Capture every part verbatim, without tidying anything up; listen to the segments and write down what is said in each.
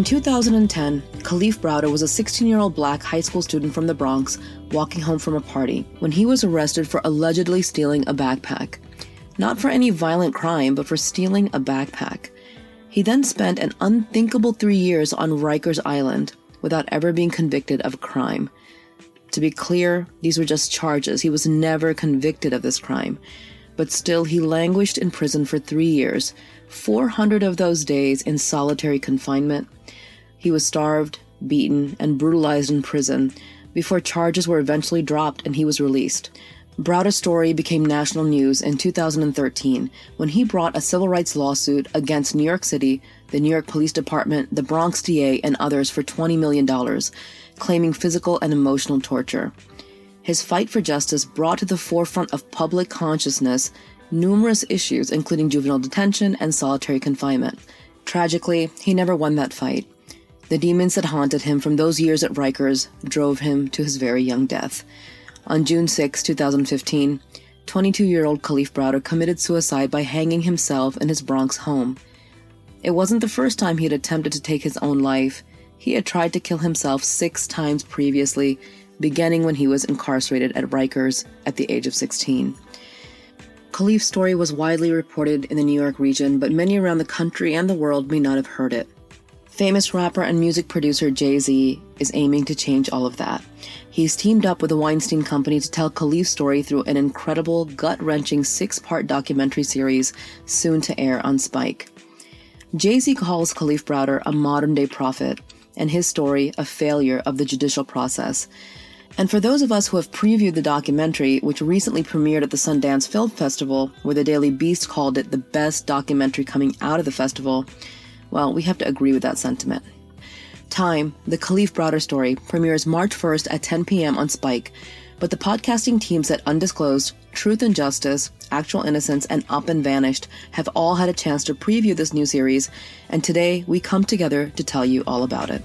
In two thousand ten, Kalief Browder was a sixteen-year-old black high school student from the Bronx walking home from a party when he was arrested for allegedly stealing a backpack. Not for any violent crime, but for stealing a backpack. He then spent an unthinkable three years on Rikers Island without ever being convicted of a crime. To be clear, these were just charges. He was never convicted of this crime. But still, he languished in prison for three years, four hundred of those days in solitary confinement. He was starved, beaten, and brutalized in prison before charges were eventually dropped and he was released. Browder's story became national news in two thousand thirteen when he brought a civil rights lawsuit against New York City, the New York Police Department, the Bronx D A, and others for twenty million dollars, claiming physical and emotional torture. His fight for justice brought to the forefront of public consciousness numerous issues, including juvenile detention and solitary confinement. Tragically, he never won that fight. The demons that haunted him from those years at Rikers drove him to his very young death. On June sixth, twenty fifteen, twenty-two-year-old Kalief Browder committed suicide by hanging himself in his Bronx home. It wasn't the first time he had attempted to take his own life. He had tried to kill himself six times previously, beginning when he was incarcerated at Rikers at the age of sixteen. Kalief's story was widely reported in the New York region, but many around the country and the world may not have heard it. Famous rapper and music producer Jay-Z is aiming to change all of that. He's teamed up with the Weinstein Company to tell Kalief's story through an incredible, gut-wrenching six-part documentary series soon to air on Spike. Jay-Z calls Kalief Browder a modern-day prophet, and his story a failure of the judicial process. And for those of us who have previewed the documentary, which recently premiered at the Sundance Film Festival, where the Daily Beast called it the best documentary coming out of the festival, well, we have to agree with that sentiment. Time, the Kalief Browder story, premieres March first at ten p.m. on Spike, but the podcasting teams at Undisclosed, Truth and Justice, Actual Innocence, and Up and Vanished have all had a chance to preview this new series, and today we come together to tell you all about it.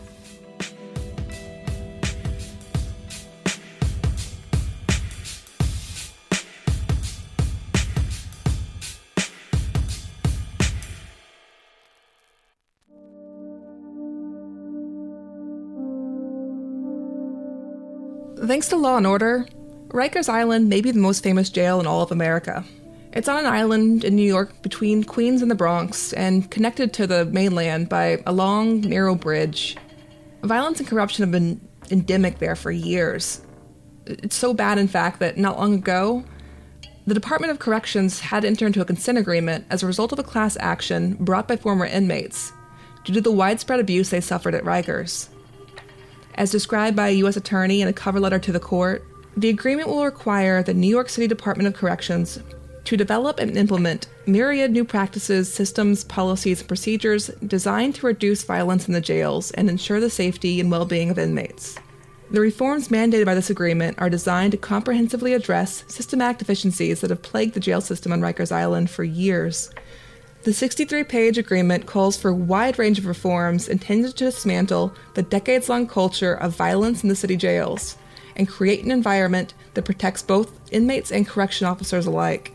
Thanks to Law and Order, Rikers Island may be the most famous jail in all of America. It's on an island in New York between Queens and the Bronx and connected to the mainland by a long, narrow bridge. Violence and corruption have been endemic there for years. It's so bad, in fact, that not long ago, the Department of Corrections had to enter into a consent agreement as a result of a class action brought by former inmates due to the widespread abuse they suffered at Rikers. As described by a U S attorney in a cover letter to the court, the agreement will require the New York City Department of Corrections to develop and implement myriad new practices, systems, policies, and procedures designed to reduce violence in the jails and ensure the safety and well-being of inmates. The reforms mandated by this agreement are designed to comprehensively address systematic deficiencies that have plagued the jail system on Rikers Island for years. The sixty-three page agreement calls for a wide range of reforms intended to dismantle the decades-long culture of violence in the city jails and create an environment that protects both inmates and correction officers alike.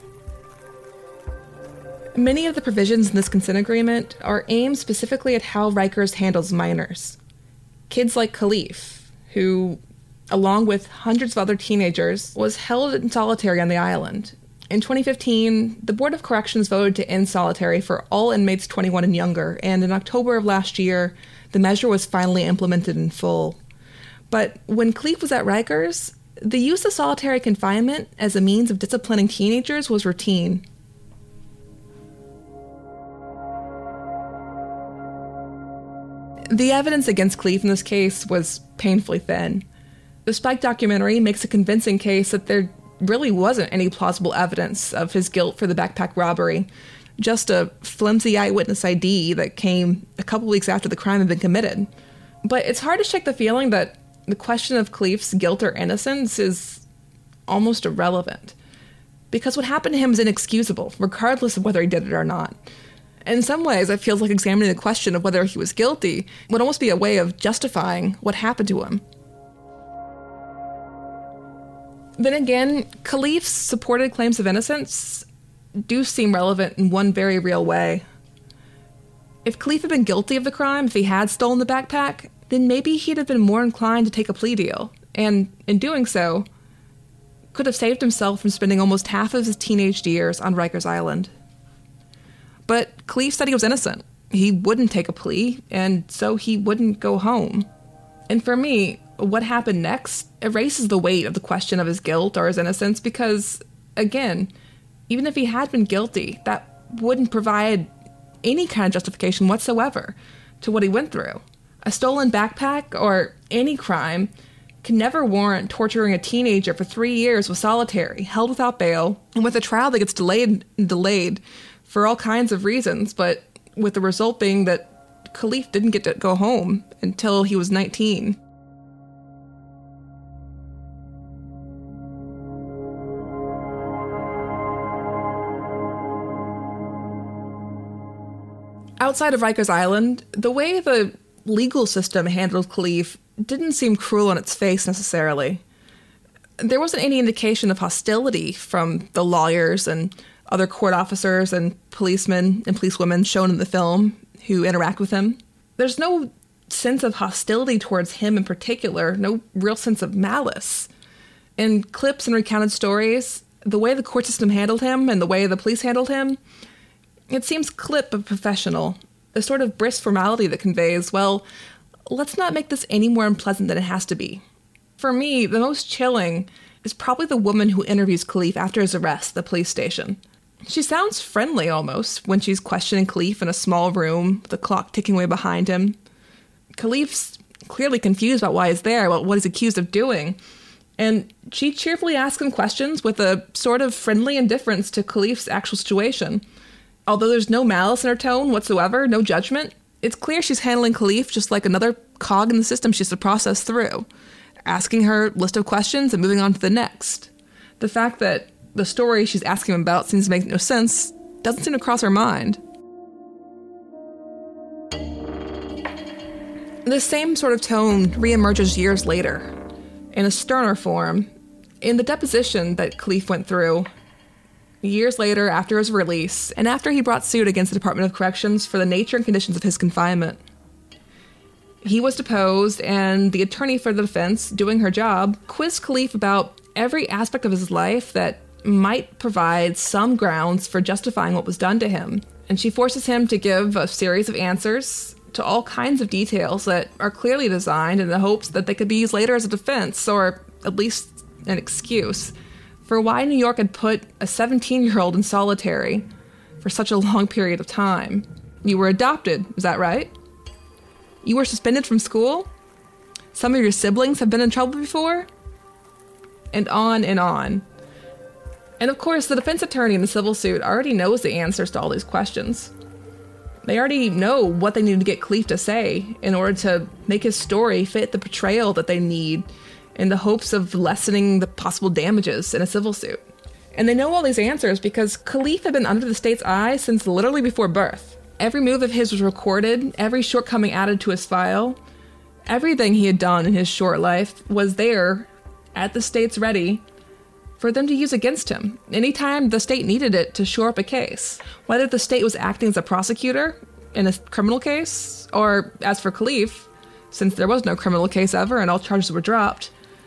Many of the provisions in this consent agreement are aimed specifically at how Rikers handles minors. Kids like Kalief, who, along with hundreds of other teenagers, was held in solitary on the island. In twenty fifteen, the Board of Corrections voted to end solitary for all inmates twenty-one and younger, and in October of last year, the measure was finally implemented in full. But when Kalief was at Rikers, the use of solitary confinement as a means of disciplining teenagers was routine. The evidence against Kalief in this case was painfully thin. The Spike documentary makes a convincing case that there really wasn't any plausible evidence of his guilt for the backpack robbery, just a flimsy eyewitness I D that came a couple weeks after the crime had been committed. But it's hard to shake the feeling that the question of Kalief's guilt or innocence is almost irrelevant, because what happened to him is inexcusable, regardless of whether he did it or not. In some ways, it feels like examining the question of whether he was guilty would almost be a way of justifying what happened to him. Then again, Kalief's supported claims of innocence do seem relevant in one very real way. If Khalif had been guilty of the crime, if he had stolen the backpack, then maybe he'd have been more inclined to take a plea deal, and in doing so, could have saved himself from spending almost half of his teenage years on Rikers Island. But Khalif said he was innocent. He wouldn't take a plea, and so he wouldn't go home. And for me, what happened next erases the weight of the question of his guilt or his innocence because, again, even if he had been guilty, that wouldn't provide any kind of justification whatsoever to what he went through. A stolen backpack or any crime can never warrant torturing a teenager for three years with solitary, held without bail, and with a trial that gets delayed and delayed for all kinds of reasons, but with the result being that Khalif didn't get to go home until he was nineteen. Outside of Rikers Island, the way the legal system handled Khalif didn't seem cruel on its face necessarily. There wasn't any indication of hostility from the lawyers and other court officers and policemen and policewomen shown in the film who interact with him. There's no sense of hostility towards him in particular, no real sense of malice. In clips and recounted stories, the way the court system handled him and the way the police handled him, it seems clip but professional, a sort of brisk formality that conveys, well, let's not make this any more unpleasant than it has to be. For me, the most chilling is probably the woman who interviews Khalif after his arrest at the police station. She sounds friendly almost when she's questioning Khalif in a small room, the clock ticking away behind him. Khalif's clearly confused about why he's there, about what he's accused of doing, and she cheerfully asks him questions with a sort of friendly indifference to Khalif's actual situation. Although there's no malice in her tone whatsoever, no judgment, it's clear she's handling Khalif just like another cog in the system she has to process through, asking her list of questions and moving on to the next. The fact that the story she's asking him about seems to make no sense doesn't seem to cross her mind. This same sort of tone reemerges years later, in a sterner form, in the deposition that Khalif went through years later after his release, and after he brought suit against the Department of Corrections for the nature and conditions of his confinement. He was deposed, and the attorney for the defense, doing her job, quizzed Khalif about every aspect of his life that might provide some grounds for justifying what was done to him. And she forces him to give a series of answers to all kinds of details that are clearly designed in the hopes that they could be used later as a defense, or at least an excuse, for why New York had put a seventeen-year-old in solitary for such a long period of time. You were adopted, is that right? You were suspended from school? Some of your siblings have been in trouble before? And on and on. And of course, the defense attorney in the civil suit already knows the answers to all these questions. They already know what they need to get Khalif to say in order to make his story fit the portrayal that they need in the hopes of lessening the possible damages in a civil suit. And they know all these answers because Khalif had been under the state's eye since literally before birth. Every move of his was recorded, every shortcoming added to his file. Everything he had done in his short life was there at the state's ready for them to use against him anytime the state needed it to shore up a case. Whether the state was acting as a prosecutor in a criminal case, or as for Khalif, since there was no criminal case ever and all charges were dropped,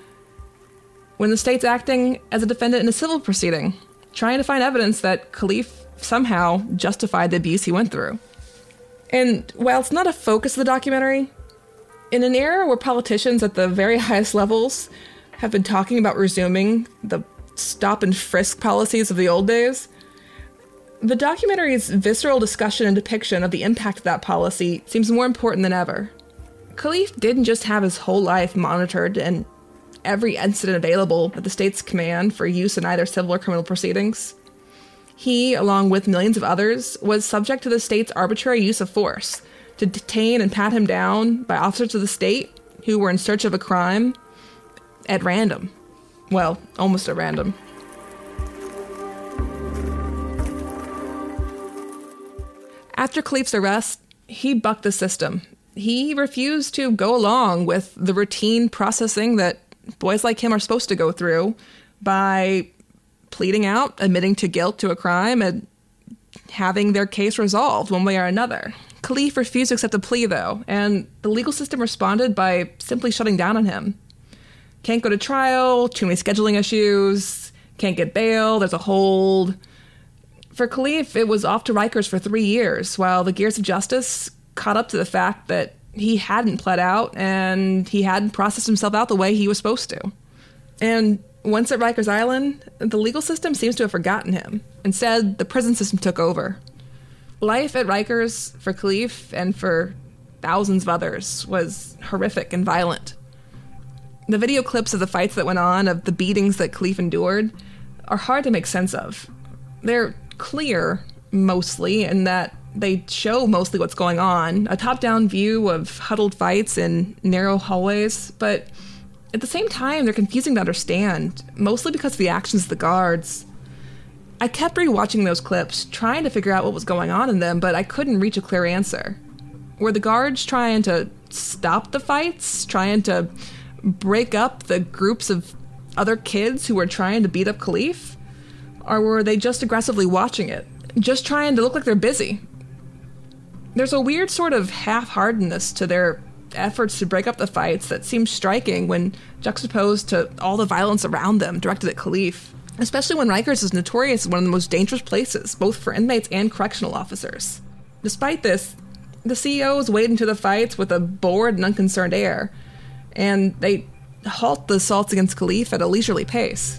when the state's acting as a defendant in a civil proceeding, trying to find evidence that Khalif somehow justified the abuse he went through. And while it's not a focus of the documentary, in an era where politicians at the very highest levels have been talking about resuming the stop and frisk policies of the old days, the documentary's visceral discussion and depiction of the impact of that policy seems more important than ever. Khalif didn't just have his whole life monitored and every incident available at the state's command for use in either civil or criminal proceedings. He, along with millions of others, was subject to the state's arbitrary use of force to detain and pat him down by officers of the state who were in search of a crime at random. Well, almost at random. After Khalif's arrest, he bucked the system. He refused to go along with the routine processing that boys like him are supposed to go through by pleading out, admitting to guilt to a crime, and having their case resolved one way or another. Khalif refused to accept a plea, though, and the legal system responded by simply shutting down on him. Can't go to trial, too many scheduling issues, can't get bail, there's a hold. For Khalif, it was off to Rikers for three years, while the gears of justice caught up to the fact that he hadn't pled out and he hadn't processed himself out the way he was supposed to. And once at Rikers Island, the legal system seems to have forgotten him. Instead, the prison system took over. Life at Rikers for Khalif and for thousands of others was horrific and violent. The video clips of the fights that went on, of the beatings that Khalif endured, are hard to make sense of. They're clear, mostly, in that they show mostly what's going on, a top-down view of huddled fights in narrow hallways, but at the same time, they're confusing to understand, mostly because of the actions of the guards. I kept rewatching those clips, trying to figure out what was going on in them, but I couldn't reach a clear answer. Were the guards trying to stop the fights, trying to break up the groups of other kids who were trying to beat up Khalif? Or were they just aggressively watching it, just trying to look like they're busy? There's a weird sort of half-heartedness to their efforts to break up the fights that seems striking when juxtaposed to all the violence around them directed at Khalif, especially when Rikers is notorious as one of the most dangerous places, both for inmates and correctional officers. Despite this, the C E Os wade into the fights with a bored and unconcerned air, and they halt the assaults against Khalif at a leisurely pace.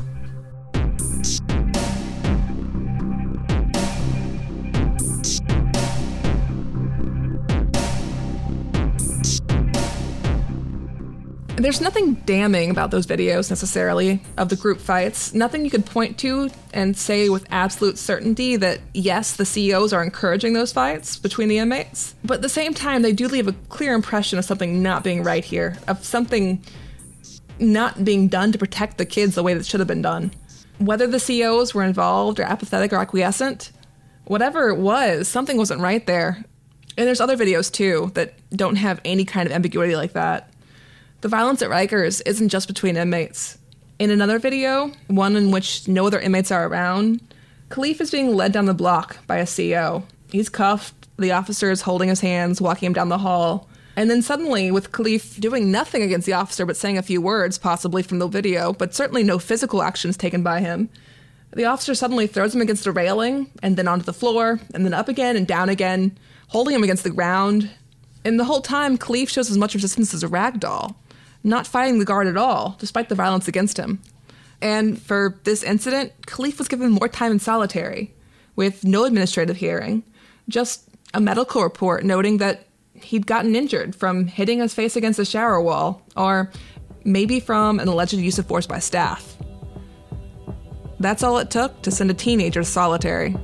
There's nothing damning about those videos, necessarily, of the group fights. Nothing you could point to and say with absolute certainty that, yes, the C E Os are encouraging those fights between the inmates. But at the same time, they do leave a clear impression of something not being right here, of something not being done to protect the kids the way that should have been done. Whether the C E Os were involved or apathetic or acquiescent, whatever it was, something wasn't right there. And there's other videos, too, that don't have any kind of ambiguity like that. The violence at Rikers isn't just between inmates. In another video, one in which no other inmates are around, Khalif is being led down the block by a C E O. He's cuffed, the officer is holding his hands, walking him down the hall, and then suddenly, with Khalif doing nothing against the officer but saying a few words, possibly from the video, but certainly no physical actions taken by him, the officer suddenly throws him against a railing, and then onto the floor, and then up again and down again, holding him against the ground. And the whole time, Khalif shows as much resistance as a rag doll, not fighting the guard at all, despite the violence against him. And for this incident, Khalif was given more time in solitary, with no administrative hearing, just a medical report noting that he'd gotten injured from hitting his face against a shower wall, or maybe from an alleged use of force by staff. That's all it took to send a teenager to solitary.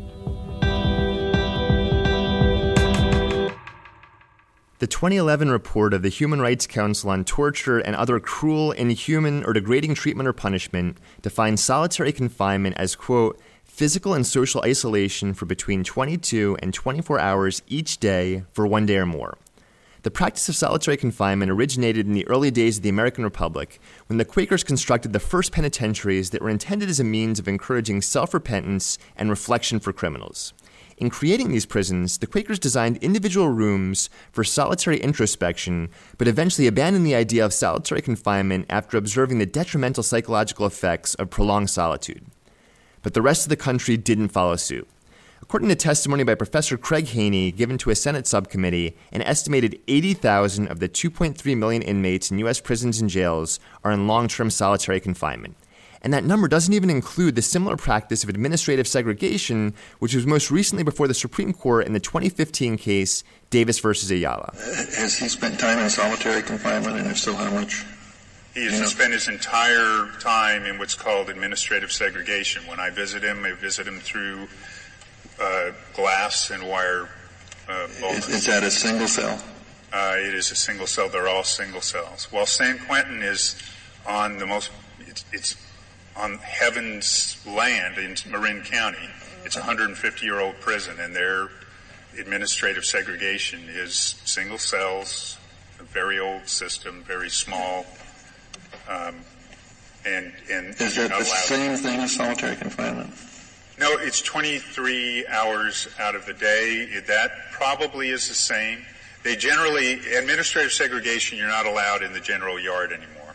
The twenty eleven report of the Human Rights Council on Torture and Other Cruel, Inhuman, or Degrading Treatment or Punishment defines solitary confinement as, quote, physical and social isolation for between twenty-two and twenty-four hours each day for one day or more. The practice of solitary confinement originated in the early days of the American Republic, when the Quakers constructed the first penitentiaries that were intended as a means of encouraging self-repentance and reflection for criminals. In creating these prisons, the Quakers designed individual rooms for solitary introspection, but eventually abandoned the idea of solitary confinement after observing the detrimental psychological effects of prolonged solitude. But the rest of the country didn't follow suit. According to testimony by Professor Craig Haney given to a Senate subcommittee, an estimated eighty thousand of the two point three million inmates in U S prisons and jails are in long-term solitary confinement. And that number doesn't even include the similar practice of administrative segregation, which was most recently before the Supreme Court in the twenty fifteen case Davis versus Ayala. Has he spent time in solitary confinement, and if so, how much? He has spent his entire time in what's called administrative segregation. When I visit him, I visit him through uh, glass and wire uh, is, is that a single cell? Uh, it is a single cell. They're all single cells. While San Quentin is on the most, it's, it's on heaven's land in Marin County. It's a one hundred fifty-year-old prison, and their administrative segregation is single cells, a very old system, very small, um, and and is that the same thing as solitary confinement? No, it's twenty-three hours out of the day. That probably is the same. They generally, administrative segregation, you're not allowed in the general yard anymore.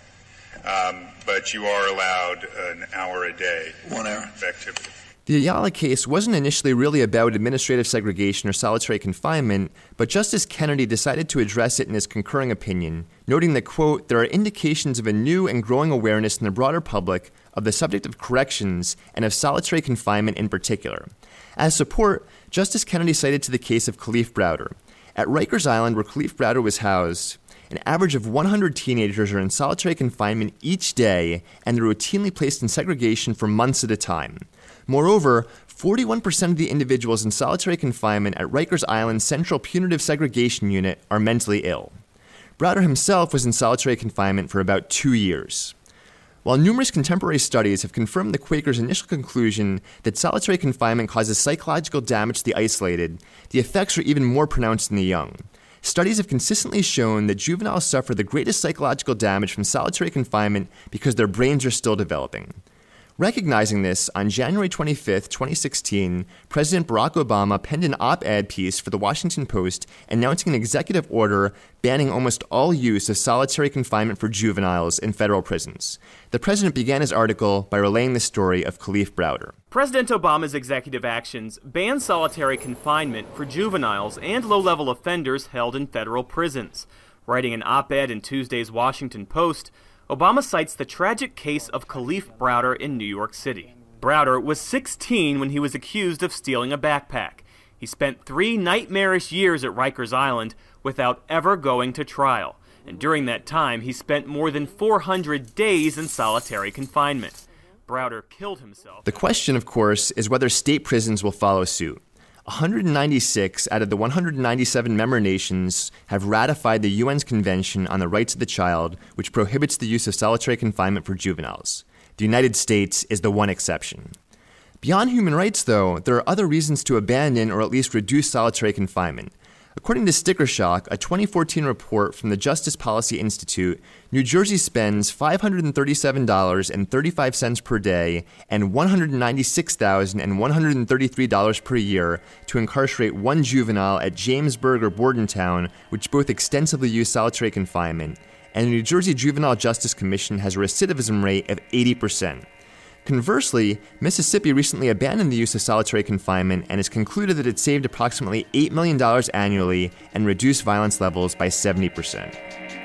Um, but you are allowed an hour a day. One hour. Of activity. The Ayala case wasn't initially really about administrative segregation or solitary confinement, but Justice Kennedy decided to address it in his concurring opinion, noting that, quote, there are indications of a new and growing awareness in the broader public of the subject of corrections and of solitary confinement in particular. As support, Justice Kennedy cited to the case of Kalief Browder. At Rikers Island, where Kalief Browder was housed, an average of one hundred teenagers are in solitary confinement each day, and they're routinely placed in segregation for months at a time. Moreover, forty-one percent of the individuals in solitary confinement at Rikers Island's Central Punitive Segregation Unit are mentally ill. Browder himself was in solitary confinement for about two years. While numerous contemporary studies have confirmed the Quakers' initial conclusion that solitary confinement causes psychological damage to the isolated, the effects are even more pronounced in the young. Studies have consistently shown that juveniles suffer the greatest psychological damage from solitary confinement because their brains are still developing. Recognizing this, on January twenty-fifth, twenty sixteen, President Barack Obama penned an op-ed piece for the Washington Post announcing an executive order banning almost all use of solitary confinement for juveniles in federal prisons. The president began his article by relaying the story of Kalief Browder. President Obama's executive actions ban solitary confinement for juveniles and low-level offenders held in federal prisons. Writing an op-ed in Tuesday's Washington Post, Obama cites the tragic case of Kalief Browder in New York City. Browder was sixteen when he was accused of stealing a backpack. He spent three nightmarish years at Rikers Island without ever going to trial, and during that time he spent more than four hundred days in solitary confinement. Browder killed himself. The question, of course, is whether state prisons will follow suit. one hundred ninety-six out of the one hundred ninety-seven member nations have ratified the U N's Convention on the Rights of the Child, which prohibits the use of solitary confinement for juveniles. The United States is the one exception. Beyond human rights, though, there are other reasons to abandon or at least reduce solitary confinement. According to Sticker Shock, a twenty fourteen report from the Justice Policy Institute, New Jersey spends five hundred thirty-seven dollars and thirty-five cents per day and one hundred ninety-six thousand one hundred thirty-three dollars per year to incarcerate one juvenile at Jamesburg or Bordentown, which both extensively use solitary confinement, and the New Jersey Juvenile Justice Commission has a recidivism rate of eighty percent. Conversely, Mississippi recently abandoned the use of solitary confinement and has concluded that it saved approximately eight million dollars annually and reduced violence levels by seventy percent.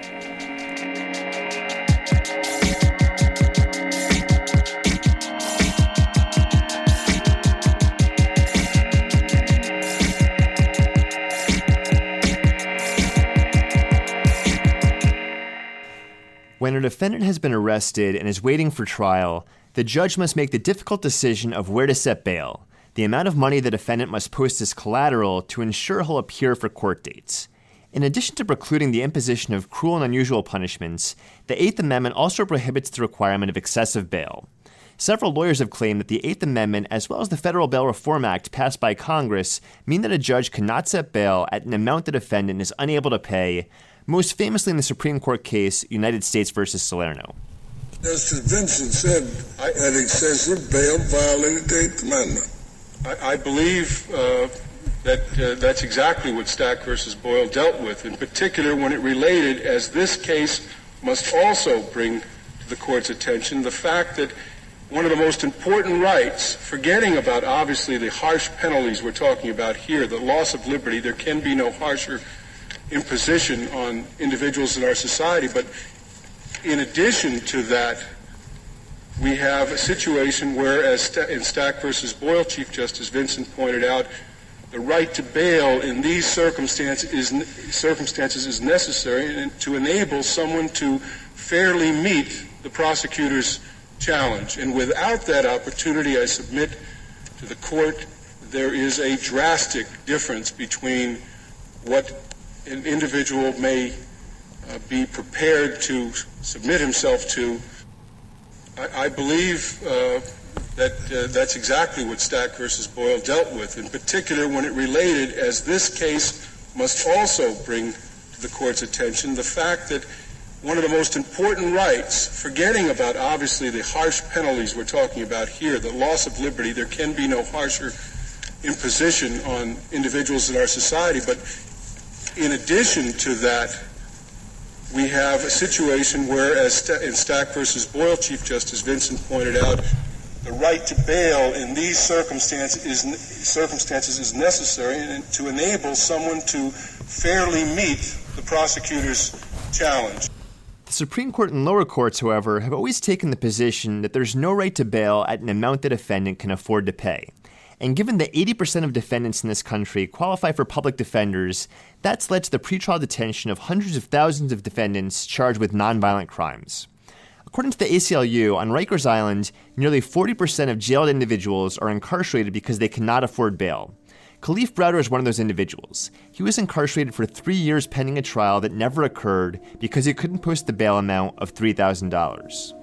When a defendant has been arrested and is waiting for trial, the judge must make the difficult decision of where to set bail, the amount of money the defendant must post as collateral to ensure he'll appear for court dates. In addition to precluding the imposition of cruel and unusual punishments, the Eighth Amendment also prohibits the requirement of excessive bail. Several lawyers have claimed that the Eighth Amendment, as well as the Federal Bail Reform Act passed by Congress, mean that a judge cannot set bail at an amount the defendant is unable to pay, most famously in the Supreme Court case United States versus Salerno. Justice Vincent said that excessive bail violated the Eighth Amendment. I, I believe uh, that uh, that's exactly what Stack versus Boyle dealt with, in particular when it related, as this case must also bring to the court's attention, the fact that one of the most important rights, forgetting about obviously the harsh penalties we're talking about here, the loss of liberty, there can be no harsher imposition on individuals in our society, but in addition to that, we have a situation where, as in Stack versus Boyle, Chief Justice Vincent pointed out, the right to bail in these circumstances is, circumstances is necessary to enable someone to fairly meet the prosecutor's challenge. And without that opportunity, I submit to the court, there is a drastic difference between what an individual may uh, be prepared to submit himself to. I, I believe uh, that uh, that's exactly what Stack versus Boyle dealt with, in particular when it related, as this case must also bring to the court's attention, the fact that one of the most important rights, forgetting about obviously the harsh penalties we're talking about here, the loss of liberty, there can be no harsher imposition on individuals in our society, but in addition to that, we have a situation where, as in Stack versus Boyle, Chief Justice Vinson pointed out, the right to bail in these circumstances is, circumstances is necessary to enable someone to fairly meet the prosecutor's challenge. The Supreme Court and lower courts, however, have always taken the position that there's no right to bail at an amount the defendant can afford to pay. And given that eighty percent of defendants in this country qualify for public defenders, that's led to the pretrial detention of hundreds of thousands of defendants charged with nonviolent crimes. According to the A C L U, on Rikers Island, nearly forty percent of jailed individuals are incarcerated because they cannot afford bail. Kalief Browder is one of those individuals. He was incarcerated for three years pending a trial that never occurred because he couldn't post the bail amount of three thousand dollars.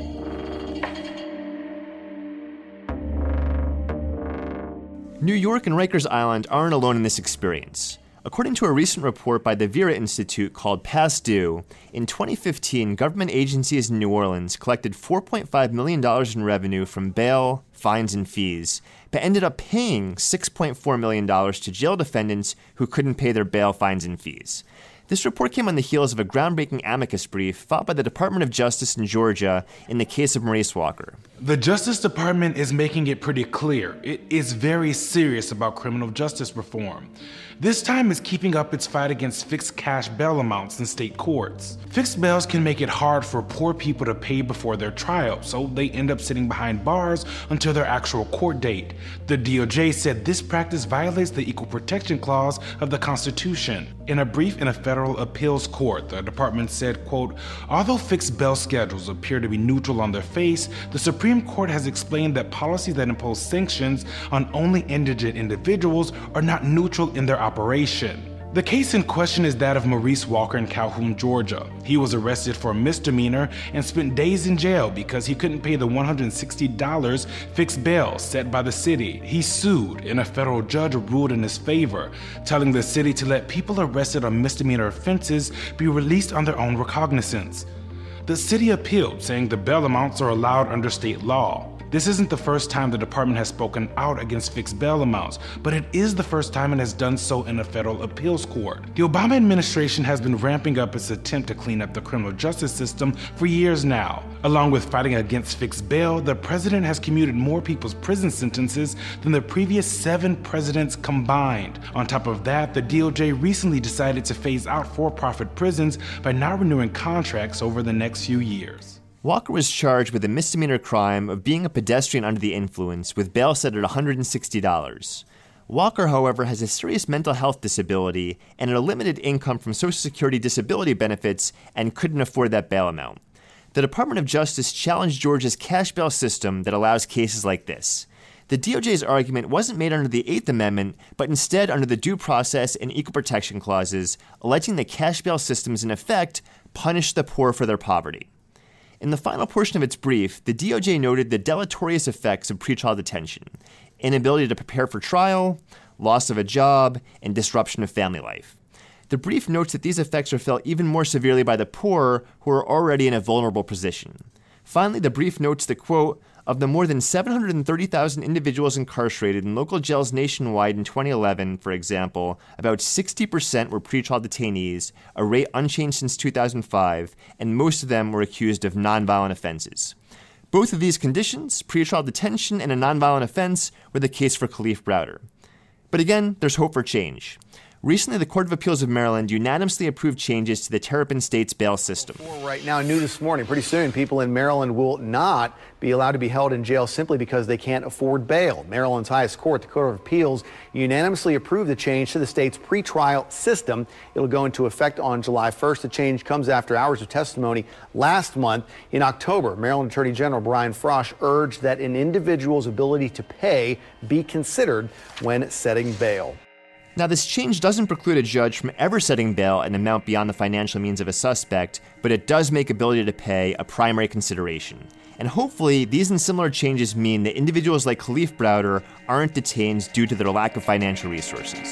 New York and Rikers Island aren't alone in this experience. According to a recent report by the Vera Institute called Past Due, in twenty fifteen, government agencies in New Orleans collected four point five million dollars in revenue from bail, fines, and fees, but ended up paying six point four million dollars to jail defendants who couldn't pay their bail, fines, and fees. This report came on the heels of a groundbreaking amicus brief filed by the Department of Justice in Georgia in the case of Maurice Walker. The Justice Department is making it pretty clear it is very serious about criminal justice reform. This time it's keeping up its fight against fixed cash bail amounts in state courts. Fixed bails can make it hard for poor people to pay before their trial, so they end up sitting behind bars until their actual court date. The D O J said this practice violates the Equal Protection Clause of the Constitution. In a brief in a federal appeals court, the department said, quote, although fixed bail schedules appear to be neutral on their face, the Supreme Court has explained that policies that impose sanctions on only indigent individuals are not neutral in their operation. The case in question is that of Maurice Walker in Calhoun, Georgia. He was arrested for a misdemeanor and spent days in jail because he couldn't pay the one hundred sixty dollars fixed bail set by the city. He sued, and a federal judge ruled in his favor, telling the city to let people arrested on misdemeanor offenses be released on their own recognizance. The city appealed, saying the bail amounts are allowed under state law. This isn't the first time the department has spoken out against fixed bail amounts, but it is the first time it has done so in a federal appeals court. The Obama administration has been ramping up its attempt to clean up the criminal justice system for years now. Along with fighting against fixed bail, the president has commuted more people's prison sentences than the previous seven presidents combined. On top of that, the D O J recently decided to phase out for-profit prisons by not renewing contracts over the next few years. Walker was charged with a misdemeanor crime of being a pedestrian under the influence, with bail set at one hundred sixty dollars. Walker, however, has a serious mental health disability and a limited income from Social Security disability benefits and couldn't afford that bail amount. The Department of Justice challenged Georgia's cash bail system that allows cases like this. The D O J's argument wasn't made under the Eighth Amendment, but instead under the Due Process and Equal Protection Clauses, alleging that cash bail systems in effect punish the poor for their poverty. In the final portion of its brief, the D O J noted the deleterious effects of pretrial detention: inability to prepare for trial, loss of a job, and disruption of family life. The brief notes that these effects are felt even more severely by the poor, who are already in a vulnerable position. Finally, the brief notes that, quote, of the more than seven hundred thirty thousand individuals incarcerated in local jails nationwide in twenty eleven, for example, about sixty percent were pretrial detainees, a rate unchanged since two thousand five, and most of them were accused of nonviolent offenses. Both of these conditions, pretrial detention and a nonviolent offense, were the case for Kalief Browder. But again, there's hope for change. Recently, the Court of Appeals of Maryland unanimously approved changes to the Terrapin State's bail system. Right now, new this morning, pretty soon, people in Maryland will not be allowed to be held in jail simply because they can't afford bail. Maryland's highest court, the Court of Appeals, unanimously approved the change to the state's pretrial system. It'll go into effect on July first. The change comes after hours of testimony last month. In October, Maryland Attorney General Brian Frosh urged that an individual's ability to pay be considered when setting bail. Now, this change doesn't preclude a judge from ever setting bail an amount beyond the financial means of a suspect, but it does make ability to pay a primary consideration. And hopefully, these and similar changes mean that individuals like Kalief Browder aren't detained due to their lack of financial resources.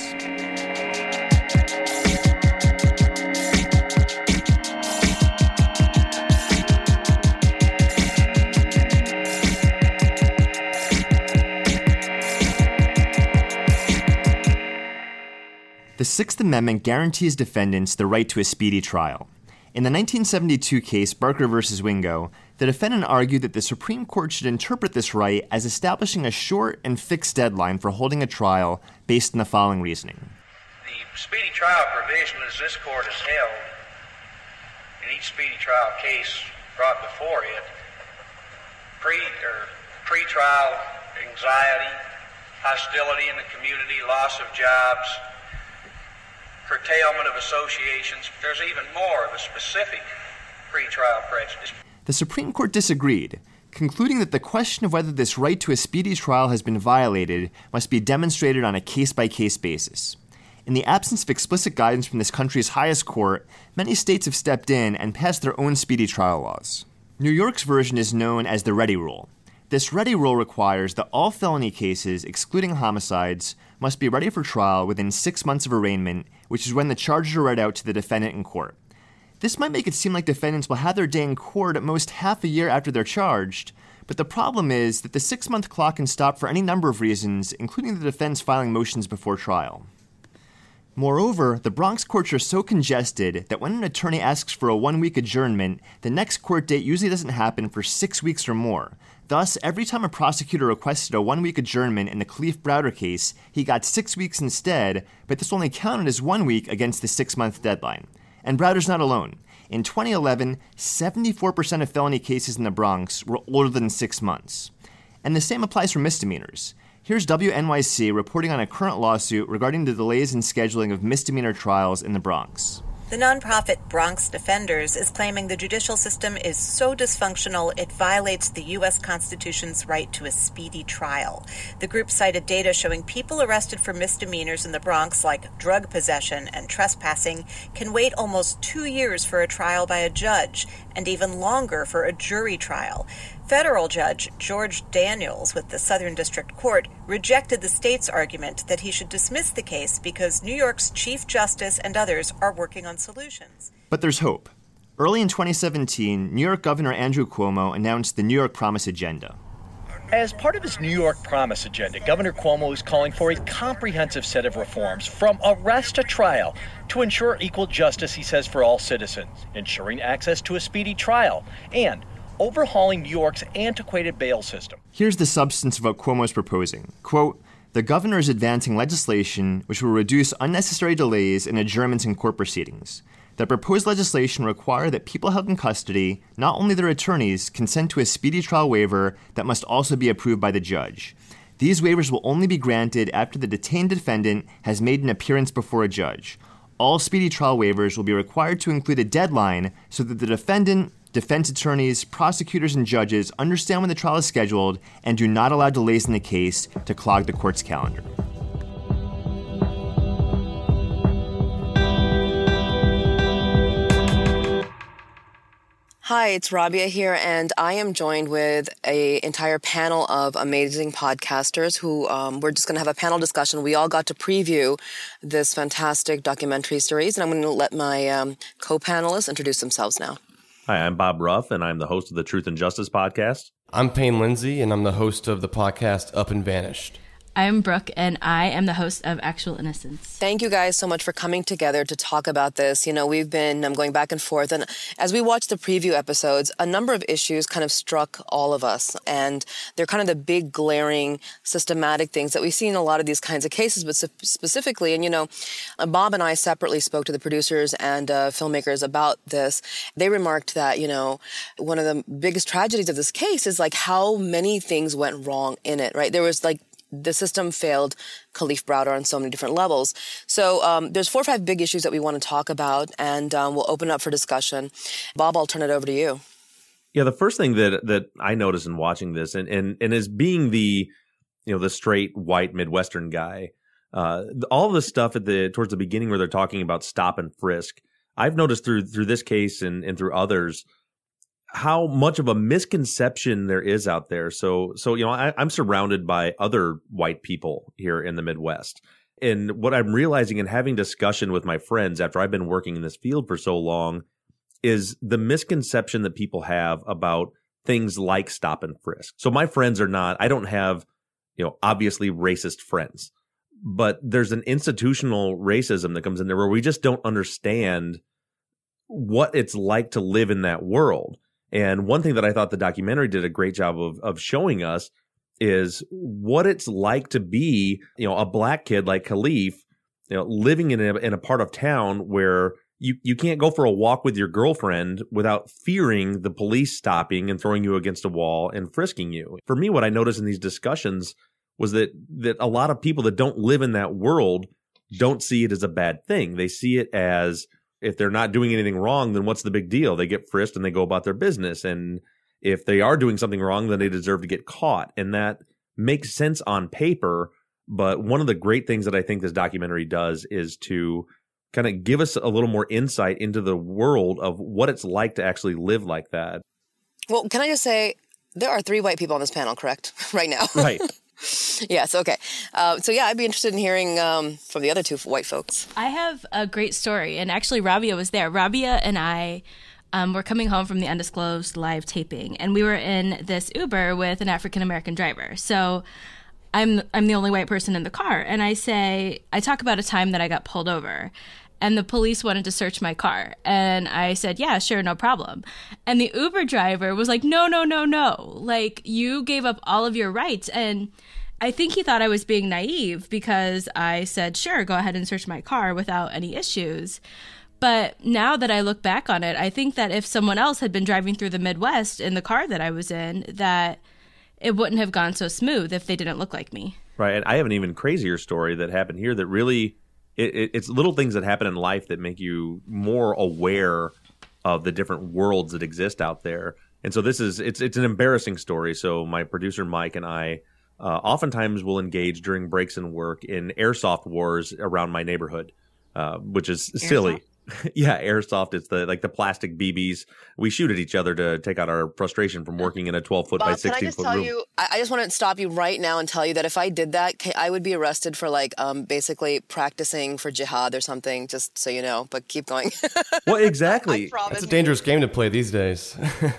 The Sixth Amendment guarantees defendants the right to a speedy trial. In the nineteen seventy-two case Barker versus Wingo, the defendant argued that the Supreme Court should interpret this right as establishing a short and fixed deadline for holding a trial based on the following reasoning. The speedy trial provision, as this court has held, in each speedy trial case brought before it, pre or pre-trial anxiety, hostility in the community, loss of jobs, curtailment of associations. There's even more of a specific pre-trial prejudice. The Supreme Court disagreed, concluding that the question of whether this right to a speedy trial has been violated must be demonstrated on a case-by-case basis. In the absence of explicit guidance from this country's highest court, many states have stepped in and passed their own speedy trial laws. New York's version is known as the Ready Rule. This Ready Rule requires that all felony cases, excluding homicides, must be ready for trial within six months of arraignment, which is when the charges are read out to the defendant in court. This might make it seem like defendants will have their day in court at most half a year after they're charged, but the problem is that the six-month clock can stop for any number of reasons, including the defense filing motions before trial. Moreover, the Bronx courts are so congested that when an attorney asks for a one-week adjournment, the next court date usually doesn't happen for six weeks or more. Thus, every time a prosecutor requested a one-week adjournment in the Kalief Browder case, he got six weeks instead, but this only counted as one week against the six-month deadline. And Browder's not alone. In twenty eleven, seventy-four percent of felony cases in the Bronx were older than six months. And the same applies for misdemeanors. Here's W N Y C reporting on a current lawsuit regarding the delays in scheduling of misdemeanor trials in the Bronx. The nonprofit Bronx Defenders is claiming the judicial system is so dysfunctional it violates the U S Constitution's right to a speedy trial. The group cited data showing people arrested for misdemeanors in the Bronx, like drug possession and trespassing, can wait almost two years for a trial by a judge, and even longer for a jury trial. Federal Judge George Daniels with the Southern District Court rejected the state's argument that he should dismiss the case because New York's Chief Justice and others are working on solutions. But there's hope. Early in twenty seventeen, New York Governor Andrew Cuomo announced the New York Promise Agenda. As part of his New York Promise Agenda, Governor Cuomo is calling for a comprehensive set of reforms from arrest to trial to ensure equal justice, he says, for all citizens, ensuring access to a speedy trial, and overhauling New York's antiquated bail system. Here's the substance of what Cuomo is proposing. Quote, the governor is advancing legislation which will reduce unnecessary delays and adjournments in court proceedings. The proposed legislation will require that people held in custody, not only their attorneys, consent to a speedy trial waiver that must also be approved by the judge. These waivers will only be granted after the detained defendant has made an appearance before a judge. All speedy trial waivers will be required to include a deadline so that the defendant, defense attorneys, prosecutors, and judges understand when the trial is scheduled and do not allow delays in the case to clog the court's calendar. Hi, it's Rabia here, and I am joined with an entire panel of amazing podcasters who um, we're just going to have a panel discussion. We all got to preview this fantastic documentary series, and I'm going to let my um, co-panelists introduce themselves now. Hi, I'm Bob Ruff, and I'm the host of the Truth and Justice podcast. I'm Payne Lindsay, and I'm the host of the podcast Up and Vanished. I'm Brooke, and I am the host of Actual Innocence. Thank you guys so much for coming together to talk about this. You know, we've been um, going back and forth, and as we watched the preview episodes, a number of issues kind of struck all of us, and they're kind of the big, glaring, systematic things that we see in a lot of these kinds of cases, but specifically, and you know, Bob and I separately spoke to the producers and uh, filmmakers about this. They remarked that, you know, one of the biggest tragedies of this case is like how many things went wrong in it, right? There was like the system failed Kalief Browder on so many different levels. So um, there's four or five big issues that we want to talk about, and um, we'll open up for discussion. Bob, I'll turn it over to you. Yeah, the first thing that that I noticed in watching this, and and and as being the you know the straight white Midwestern guy, uh, all of the stuff at the towards the beginning where they're talking about stop and frisk, I've noticed through through this case and and through others how much of a misconception there is out there. So, so you know, I, I'm surrounded by other white people here in the Midwest. And what I'm realizing and having discussion with my friends after I've been working in this field for so long is the misconception that people have about things like stop and frisk. So my friends are not, I don't have, you know, obviously racist friends. but there's an institutional racism that comes in there where we just don't understand what it's like to live in that world. And one thing that I thought the documentary did a great job of of showing us is what it's like to be, you know, a black kid like Khalif, you know, living in a, in a part of town where you, you can't go for a walk with your girlfriend without fearing the police stopping and throwing you against a wall and frisking you. For me, what I noticed in these discussions was that that a lot of people that don't live in that world don't see it as a bad thing. They see it as, if they're not doing anything wrong, then what's the big deal? They get frisked and they go about their business. And if they are doing something wrong, then they deserve to get caught. And that makes sense on paper. But one of the great things that I think this documentary does is to kind of give us a little more insight into the world of what it's like to actually live like that. Well, can I just say, there are three white people on this panel, correct? Right now. Right. Yes, okay. Uh, so, yeah, I'd be interested in hearing um, from the other two white folks. I have a great story, and actually Rabia was there. Rabia and I um, were coming home from the Undisclosed live taping, and we were in this Uber with an African-American driver. So I'm I'm the only white person in the car, and I say, I talk about a time that I got pulled over, and the police wanted to search my car. And I said, yeah, sure, no problem. And the Uber driver was like, no, no, no, no. Like, you gave up all of your rights. And I think he thought I was being naive because I said, sure, go ahead and search my car without any issues. But now that I look back on it, I think that if someone else had been driving through the Midwest in the car that I was in, that it wouldn't have gone so smooth if they didn't look like me. Right. And I have an even crazier story that happened here that really... It, it, it's little things that happen in life that make you more aware of the different worlds that exist out there. And so this is, it's it's an embarrassing story. So my producer, Mike, and I uh, oftentimes will engage during breaks in work in airsoft wars around my neighborhood, uh, which is airsoft? Silly. Yeah, airsoft. It's the like the plastic B Bs. We shoot at each other to take out our frustration from working in a twelve foot Bob, by sixteen foot room. Can I just tell you, I just want to stop you right now and tell you that if I did that, I would be arrested for like um, basically practicing for jihad or something, just so you know, but keep going. Well, exactly. It's a dangerous game to play these days.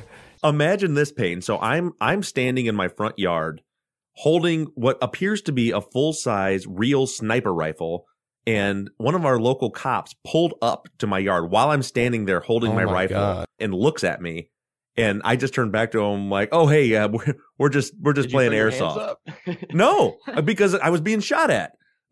Imagine this, Payne. So I'm I'm standing in my front yard holding what appears to be a full-size real sniper rifle. And one of our local cops pulled up to my yard while I'm standing there holding oh my, my rifle God. and looks at me. And I just turned back to him like, "Oh, hey, uh, we're, we're just we're just Did playing you put your hands airsoft." up? No, because I was being shot at.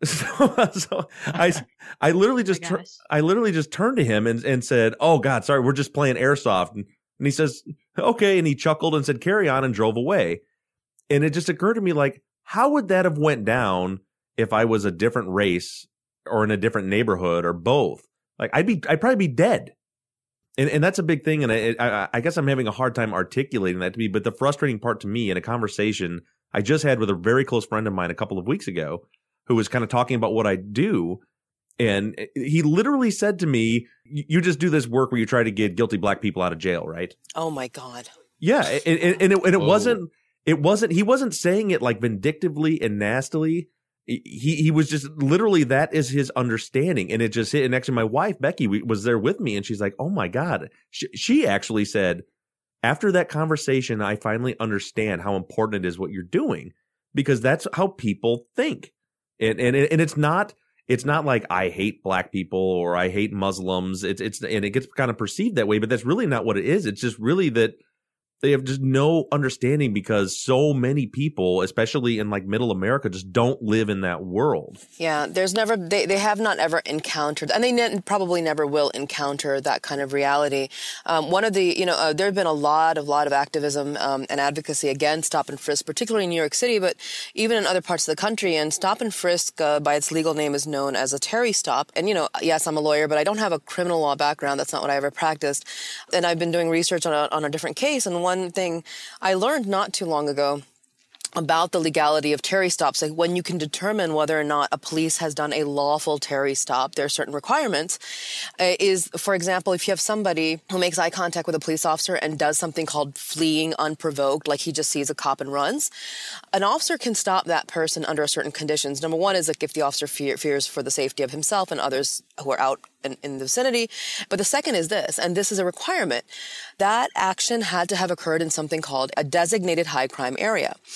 So, so I I literally just Oh tur- my gosh. I literally just turned to him and and said, "Oh God, sorry, we're just playing airsoft." And, and he says, "Okay," and he chuckled and said, "Carry on," and drove away. And it just occurred to me, like, how would that have went down if I was a different race? Or in a different neighborhood, or both? Like I'd be, I'd probably be dead, and and that's a big thing. And I, I, I guess I'm having a hard time articulating that to me. But the frustrating part to me in a conversation I just had with a very close friend of mine a couple of weeks ago, who was kind of talking about what I do, and he literally said to me, "You just do this work where you try to get guilty black people out of jail, right?" Oh my God. Yeah, and, and, and it, and it Whoa. wasn't, it wasn't. He wasn't saying it like vindictively and nastily. He he was just literally, that is his understanding. And it just hit. And actually my wife, Becky, was there with me, and she's like, oh my God. She, she actually said, after that conversation, I finally understand how important it is what you're doing, because that's how people think. And and and it's not it's not like I hate black people or I hate Muslims. It's it's and it gets kind of perceived that way, but that's really not what it is. It's just really that they have just no understanding, because so many people, especially in like middle America, just don't live in that world. Yeah, there's never, they, they have not ever encountered, and they ne- probably never will encounter that kind of reality. Um, one of the, you know, uh, there have been a lot of, lot of activism um, and advocacy against stop and frisk, particularly in New York City, but even in other parts of the country. And stop and frisk, uh, by its legal name, is known as a Terry stop. And, you know, yes, I'm a lawyer, but I don't have a criminal law background. That's not what I ever practiced. And I've been doing research on a, on a different case, and one thing I learned not too long ago about the legality of Terry stops, like when you can determine whether or not a police has done a lawful Terry stop, there are certain requirements, uh, is, for example, if you have somebody who makes eye contact with a police officer and does something called fleeing unprovoked, like he just sees a cop and runs, an officer can stop that person under certain conditions. Number one is like if the officer fear, fears for the safety of himself and others who are out in, in the vicinity. But the second is this, and this is a requirement, that action had to have occurred in something called a designated high crime area.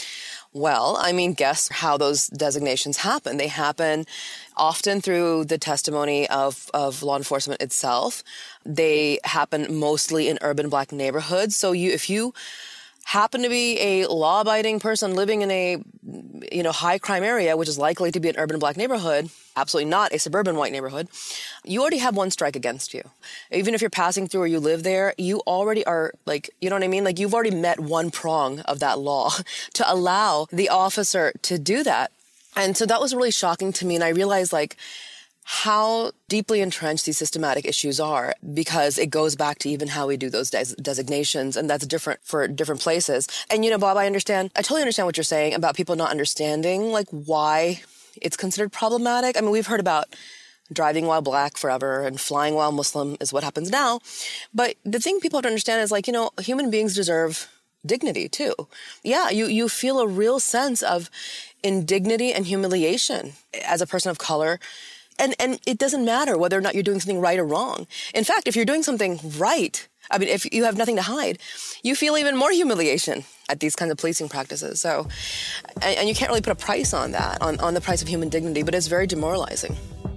Well, I mean, guess how those designations happen. They happen often through the testimony of, of law enforcement itself. They happen mostly in urban Black neighborhoods. So you, if you happen to be a law-abiding person living in a, you know, high crime area, which is likely to be an urban Black neighborhood, absolutely not a suburban white neighborhood, you already have one strike against you. Even if you're passing through or you live there, you already are, like, you know what I mean? Like, you've already met one prong of that law to allow the officer to do that. And so that was really shocking to me. And I realized, like, how deeply entrenched these systematic issues are, because it goes back to even how we do those des- designations, and that's different for different places. And, you know, Bob, I understand, I totally understand what you're saying about people not understanding, like, why it's considered problematic. I mean, we've heard about driving while Black forever and flying while Muslim is what happens now. But the thing people have to understand is, like, you know, human beings deserve dignity too. Yeah, you, you feel a real sense of indignity and humiliation as a person of color. And and it doesn't matter whether or not you're doing something right or wrong. In fact, if you're doing something right, I mean, if you have nothing to hide, you feel even more humiliation at these kinds of policing practices. So, and, and you can't really put a price on that, on, on the price of human dignity, but it's very demoralizing.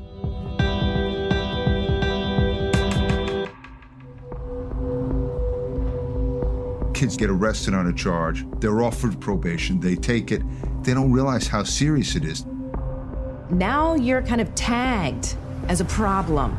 Kids get arrested on a charge, they're offered probation, they take it, they don't realize how serious it is. Now you're kind of tagged as a problem,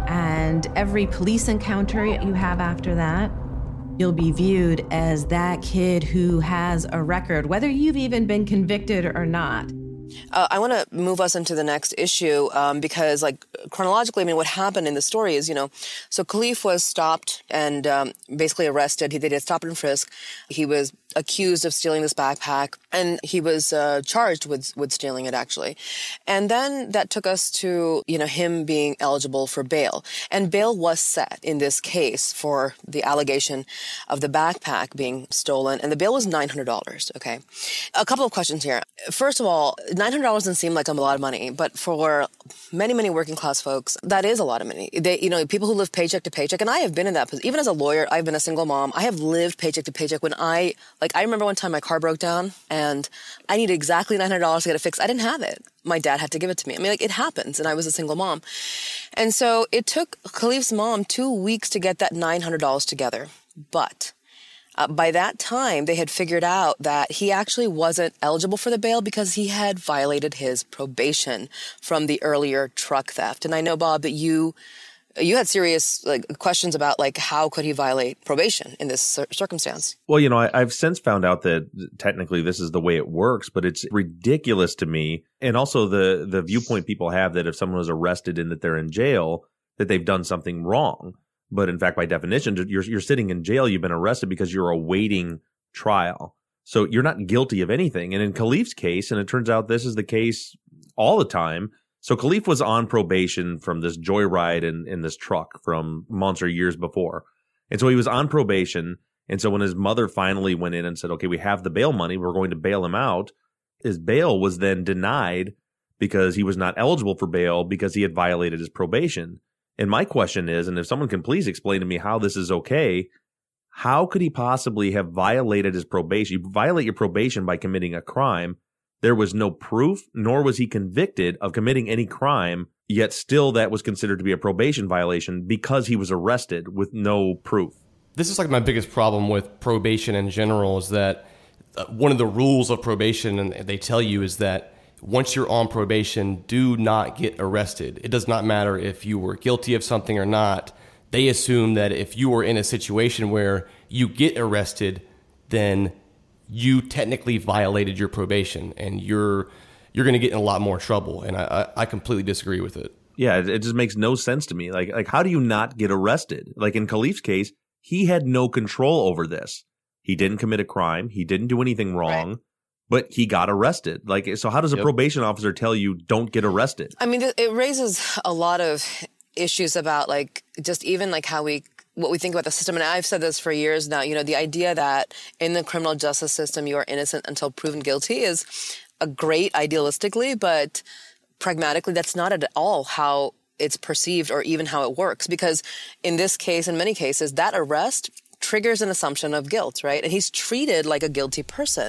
and every police encounter you have after that, you'll be viewed as that kid who has a record, whether you've even been convicted or not. Uh, I want to move us into the next issue um, because, like, chronologically, I mean, what happened in the story is, you know, so Khalif was stopped and um, basically arrested. He, they did stop and frisk. He was accused of stealing this backpack, and he was uh, charged with with stealing it, actually. And then that took us to, you know, him being eligible for bail. And bail was set in this case for the allegation of the backpack being stolen, and the bail was nine hundred dollars, okay? A couple of questions here. First of all, nine hundred dollars doesn't seem like a lot of money, but for many, many working class folks, that is a lot of money. They, you know, people who live paycheck to paycheck, and I have been in that position. Even as a lawyer, I've been a single mom. I have lived paycheck to paycheck. When I, like, I remember one time my car broke down, and I needed exactly nine hundred dollars to get it fixed. I didn't have it. My dad had to give it to me. I mean, like, it happens, and I was a single mom. And so it took Khalif's mom two weeks to get that nine hundred dollars together. But Uh, by that time, they had figured out that he actually wasn't eligible for the bail because he had violated his probation from the earlier truck theft. And I know, Bob, that you you had serious like questions about, like, how could he violate probation in this cir- circumstance? Well, you know, I, I've since found out that technically this is the way it works, but it's ridiculous to me. And also the the viewpoint people have that if someone was arrested and that they're in jail, that they've done something wrong. But in fact, by definition, you're you're sitting in jail. You've been arrested because you're awaiting trial. So you're not guilty of anything. And in Khalif's case, and it turns out this is the case all the time. So Khalif was on probation from this joyride in, in this truck from months or years before. And so he was on probation. And so when his mother finally went in and said, okay, we have the bail money, we're going to bail him out, his bail was then denied because he was not eligible for bail because he had violated his probation. And my question is, and if someone can please explain to me how this is okay, how could he possibly have violated his probation? You violate your probation by committing a crime. There was no proof, nor was he convicted of committing any crime, yet still that was considered to be a probation violation because he was arrested with no proof. This is like my biggest problem with probation in general is that one of the rules of probation, and they tell you, is that once you're on probation, do not get arrested. It does not matter if you were guilty of something or not. They assume that if you were in a situation where you get arrested, then you technically violated your probation, and you're you're going to get in a lot more trouble. And I, I completely disagree with it. Yeah, it, it just makes no sense to me. Like, like how do you not get arrested? Like in Khalif's case, he had no control over this. He didn't commit a crime. He didn't do anything wrong. Right. But he got arrested. Like, so how does a yep. probation officer tell you don't get arrested? I mean, it raises a lot of issues about, like, just even like how we, what we think about the system. And I've said this for years now, you know, the idea that in the criminal justice system, you are innocent until proven guilty is a great idealistically, but pragmatically, that's not at all how it's perceived or even how it works. Because in this case, in many cases, that arrest triggers an assumption of guilt, right? And he's treated like a guilty person.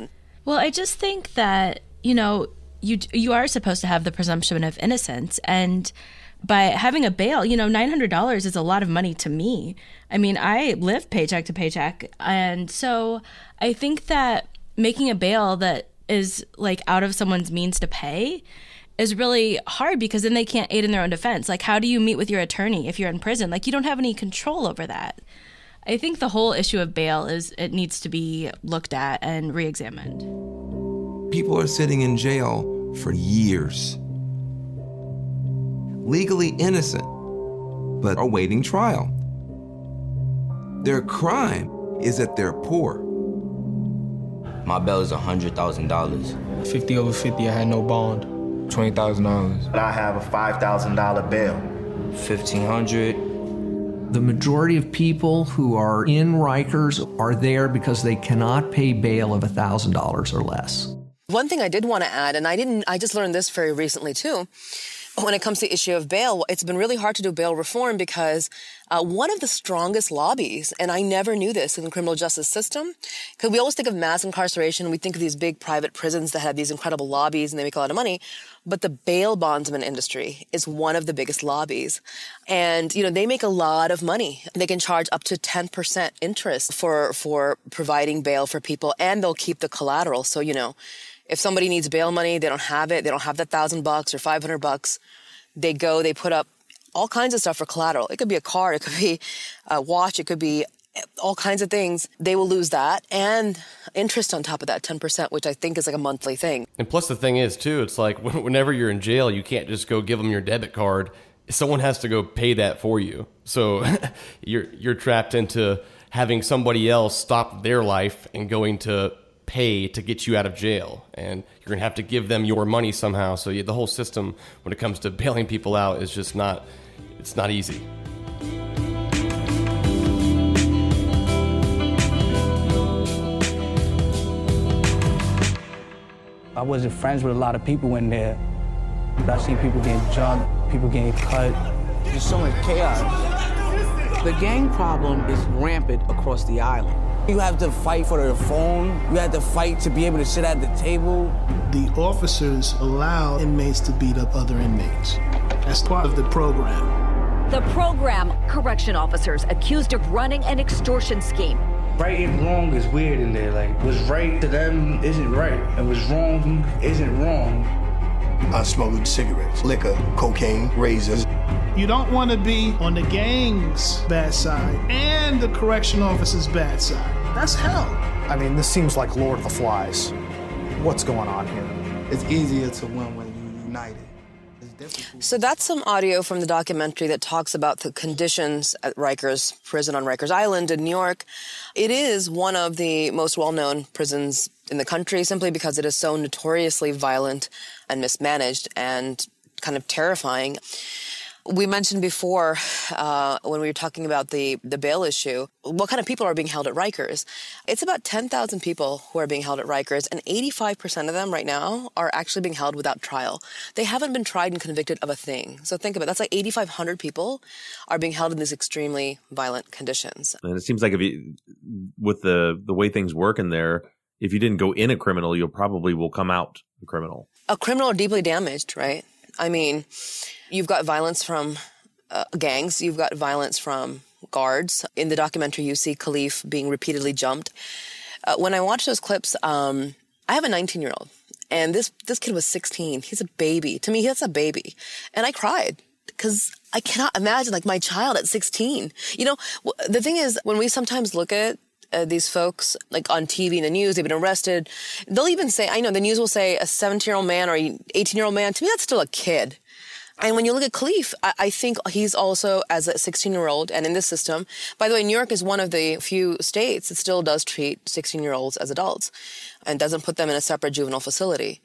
Well, I just think that, you know, you you are supposed to have the presumption of innocence, and by having a bail, you know, nine hundred dollars is a lot of money to me. I mean, I live paycheck to paycheck, and so I think that making a bail that is like out of someone's means to pay is really hard, because then they can't aid in their own defense. Like, how do you meet with your attorney if you're in prison? Like, you don't have any control over that. I think the whole issue of bail is it needs to be looked at and re-examined. People are sitting in jail for years, legally innocent, but awaiting trial. Their crime is that they're poor. My bail is one hundred thousand dollars. fifty over fifty, I had no bond. twenty thousand dollars. I have a five thousand dollars bail. fifteen hundred dollars. The majority of people who are in Rikers are there because they cannot pay bail of one thousand dollars or less. One thing I did want to add, and I didn't, I just learned this very recently too, when it comes to the issue of bail, it's been really hard to do bail reform because uh, one of the strongest lobbies, and I never knew this in the criminal justice system, because we always think of mass incarceration, we think of these big private prisons that have these incredible lobbies and they make a lot of money, but the bail bondsman industry is one of the biggest lobbies. And, you know, they make a lot of money. They can charge up to ten percent interest for, for providing bail for people, and they'll keep the collateral. So, you know, if somebody needs bail money, they don't have it, they don't have that thousand bucks or five hundred bucks, they go, they put up all kinds of stuff for collateral. It could be a car, it could be a watch, it could be all kinds of things. They will lose that and interest on top of that, ten percent, which I think is like a monthly thing. And plus the thing is, too, it's like whenever you're in jail, you can't just go give them your debit card. Someone has to go pay that for you. So you're you're trapped into having somebody else stop their life and going to pay to get you out of jail, and you're gonna have to give them your money somehow. So yeah, the whole system when it comes to bailing people out is just not it's not easy. I wasn't friends with a lot of people in there, but I seen people getting jumped, people getting cut. There's so much chaos. The gang problem is rampant across the island. You have to fight for the phone. You have to fight to be able to sit at the table. The officers allow inmates to beat up other inmates. That's part of the program. The program, correction officers accused of running an extortion scheme. Right and wrong is weird in there. Like, what's right to them isn't right, and what's wrong isn't wrong. I smuggled cigarettes, liquor, cocaine, razors. You don't want to be on the gang's bad side and the correction officer's bad side. That's hell. I mean, this seems like Lord of the Flies. What's going on here? It's easier to win when you're united. So that's some audio from the documentary that talks about the conditions at Rikers Prison on Rikers Island in New York. It is one of the most well-known prisons in the country simply because it is so notoriously violent and mismanaged and kind of terrifying. We mentioned before, uh, when we were talking about the, the bail issue, what kind of people are being held at Rikers. It's about ten thousand people who are being held at Rikers, and eighty-five percent of them right now are actually being held without trial. They haven't been tried and convicted of a thing. So think about it. That's like eighty-five hundred people are being held in these extremely violent conditions. And it seems like if you, with the, the way things work in there, if you didn't go in a criminal, you probably will come out a criminal. A criminal or deeply damaged, right? I mean, you've got violence from uh, gangs. You've got violence from guards. In the documentary, you see Khalif being repeatedly jumped. Uh, when I watch those clips, um, I have a nineteen-year-old, and this this kid was sixteen. He's a baby. To me, that's a baby. And I cried because I cannot imagine, like, my child at sixteen. You know, the thing is, when we sometimes look at Uh, these folks, like on T V and the news, they've been arrested. They'll even say, I know the news will say a seventeen-year-old man or eighteen-year-old man. To me, that's still a kid. And when you look at Khalif, I, I think he's also, as a sixteen-year-old, and in this system, by the way, New York is one of the few states that still does treat sixteen-year-olds as adults and doesn't put them in a separate juvenile facility.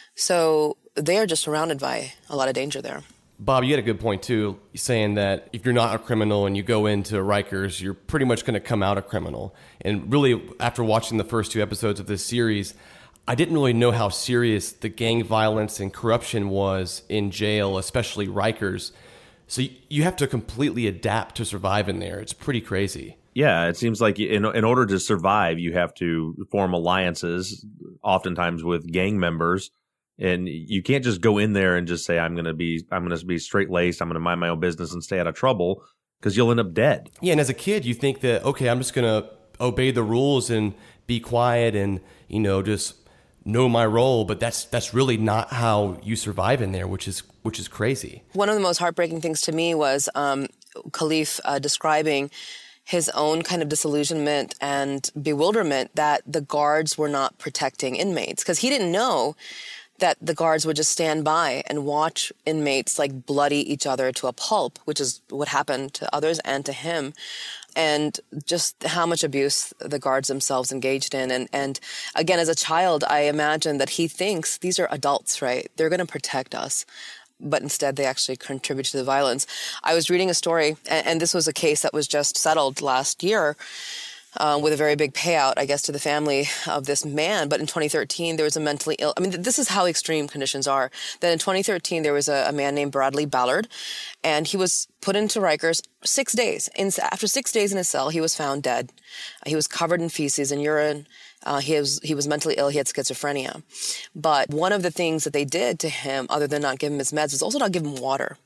So they are just surrounded by a lot of danger there. Bob, you had a good point, too, saying that if you're not a criminal and you go into Rikers, you're pretty much going to come out a criminal. And really, after watching the first two episodes of this series, I didn't really know how serious the gang violence and corruption was in jail, especially Rikers. So you have to completely adapt to survive in there. It's pretty crazy. Yeah, it seems like in in order to survive, you have to form alliances oftentimes with gang members. And you can't just go in there and just say, I'm going to be, I'm going to be straight laced. I'm going to mind my own business and stay out of trouble, because you'll end up dead. Yeah. And as a kid, you think that, okay, I'm just going to obey the rules and be quiet and, you know, just know my role. But that's, that's really not how you survive in there, which is, which is crazy. One of the most heartbreaking things to me was um, Khalif uh, describing his own kind of disillusionment and bewilderment that the guards were not protecting inmates, because he didn't know that the guards would just stand by and watch inmates like bloody each other to a pulp, which is what happened to others and to him, and just how much abuse the guards themselves engaged in. And, and again, as a child, I imagine that he thinks these are adults, right? They're going to protect us. But instead, they actually contribute to the violence. I was reading a story, and, and this was a case that was just settled last year, Uh, with a very big payout, I guess, to the family of this man. But in twenty thirteen, there was a mentally ill... I mean, th- this is how extreme conditions are. Then in twenty thirteen, there was a, a man named Bradley Ballard, and he was put into Rikers six days. In, after six days in his cell, he was found dead. He was covered in feces and urine. Uh, he was he was mentally ill. He had schizophrenia. But one of the things that they did to him, other than not give him his meds, was also not give him water.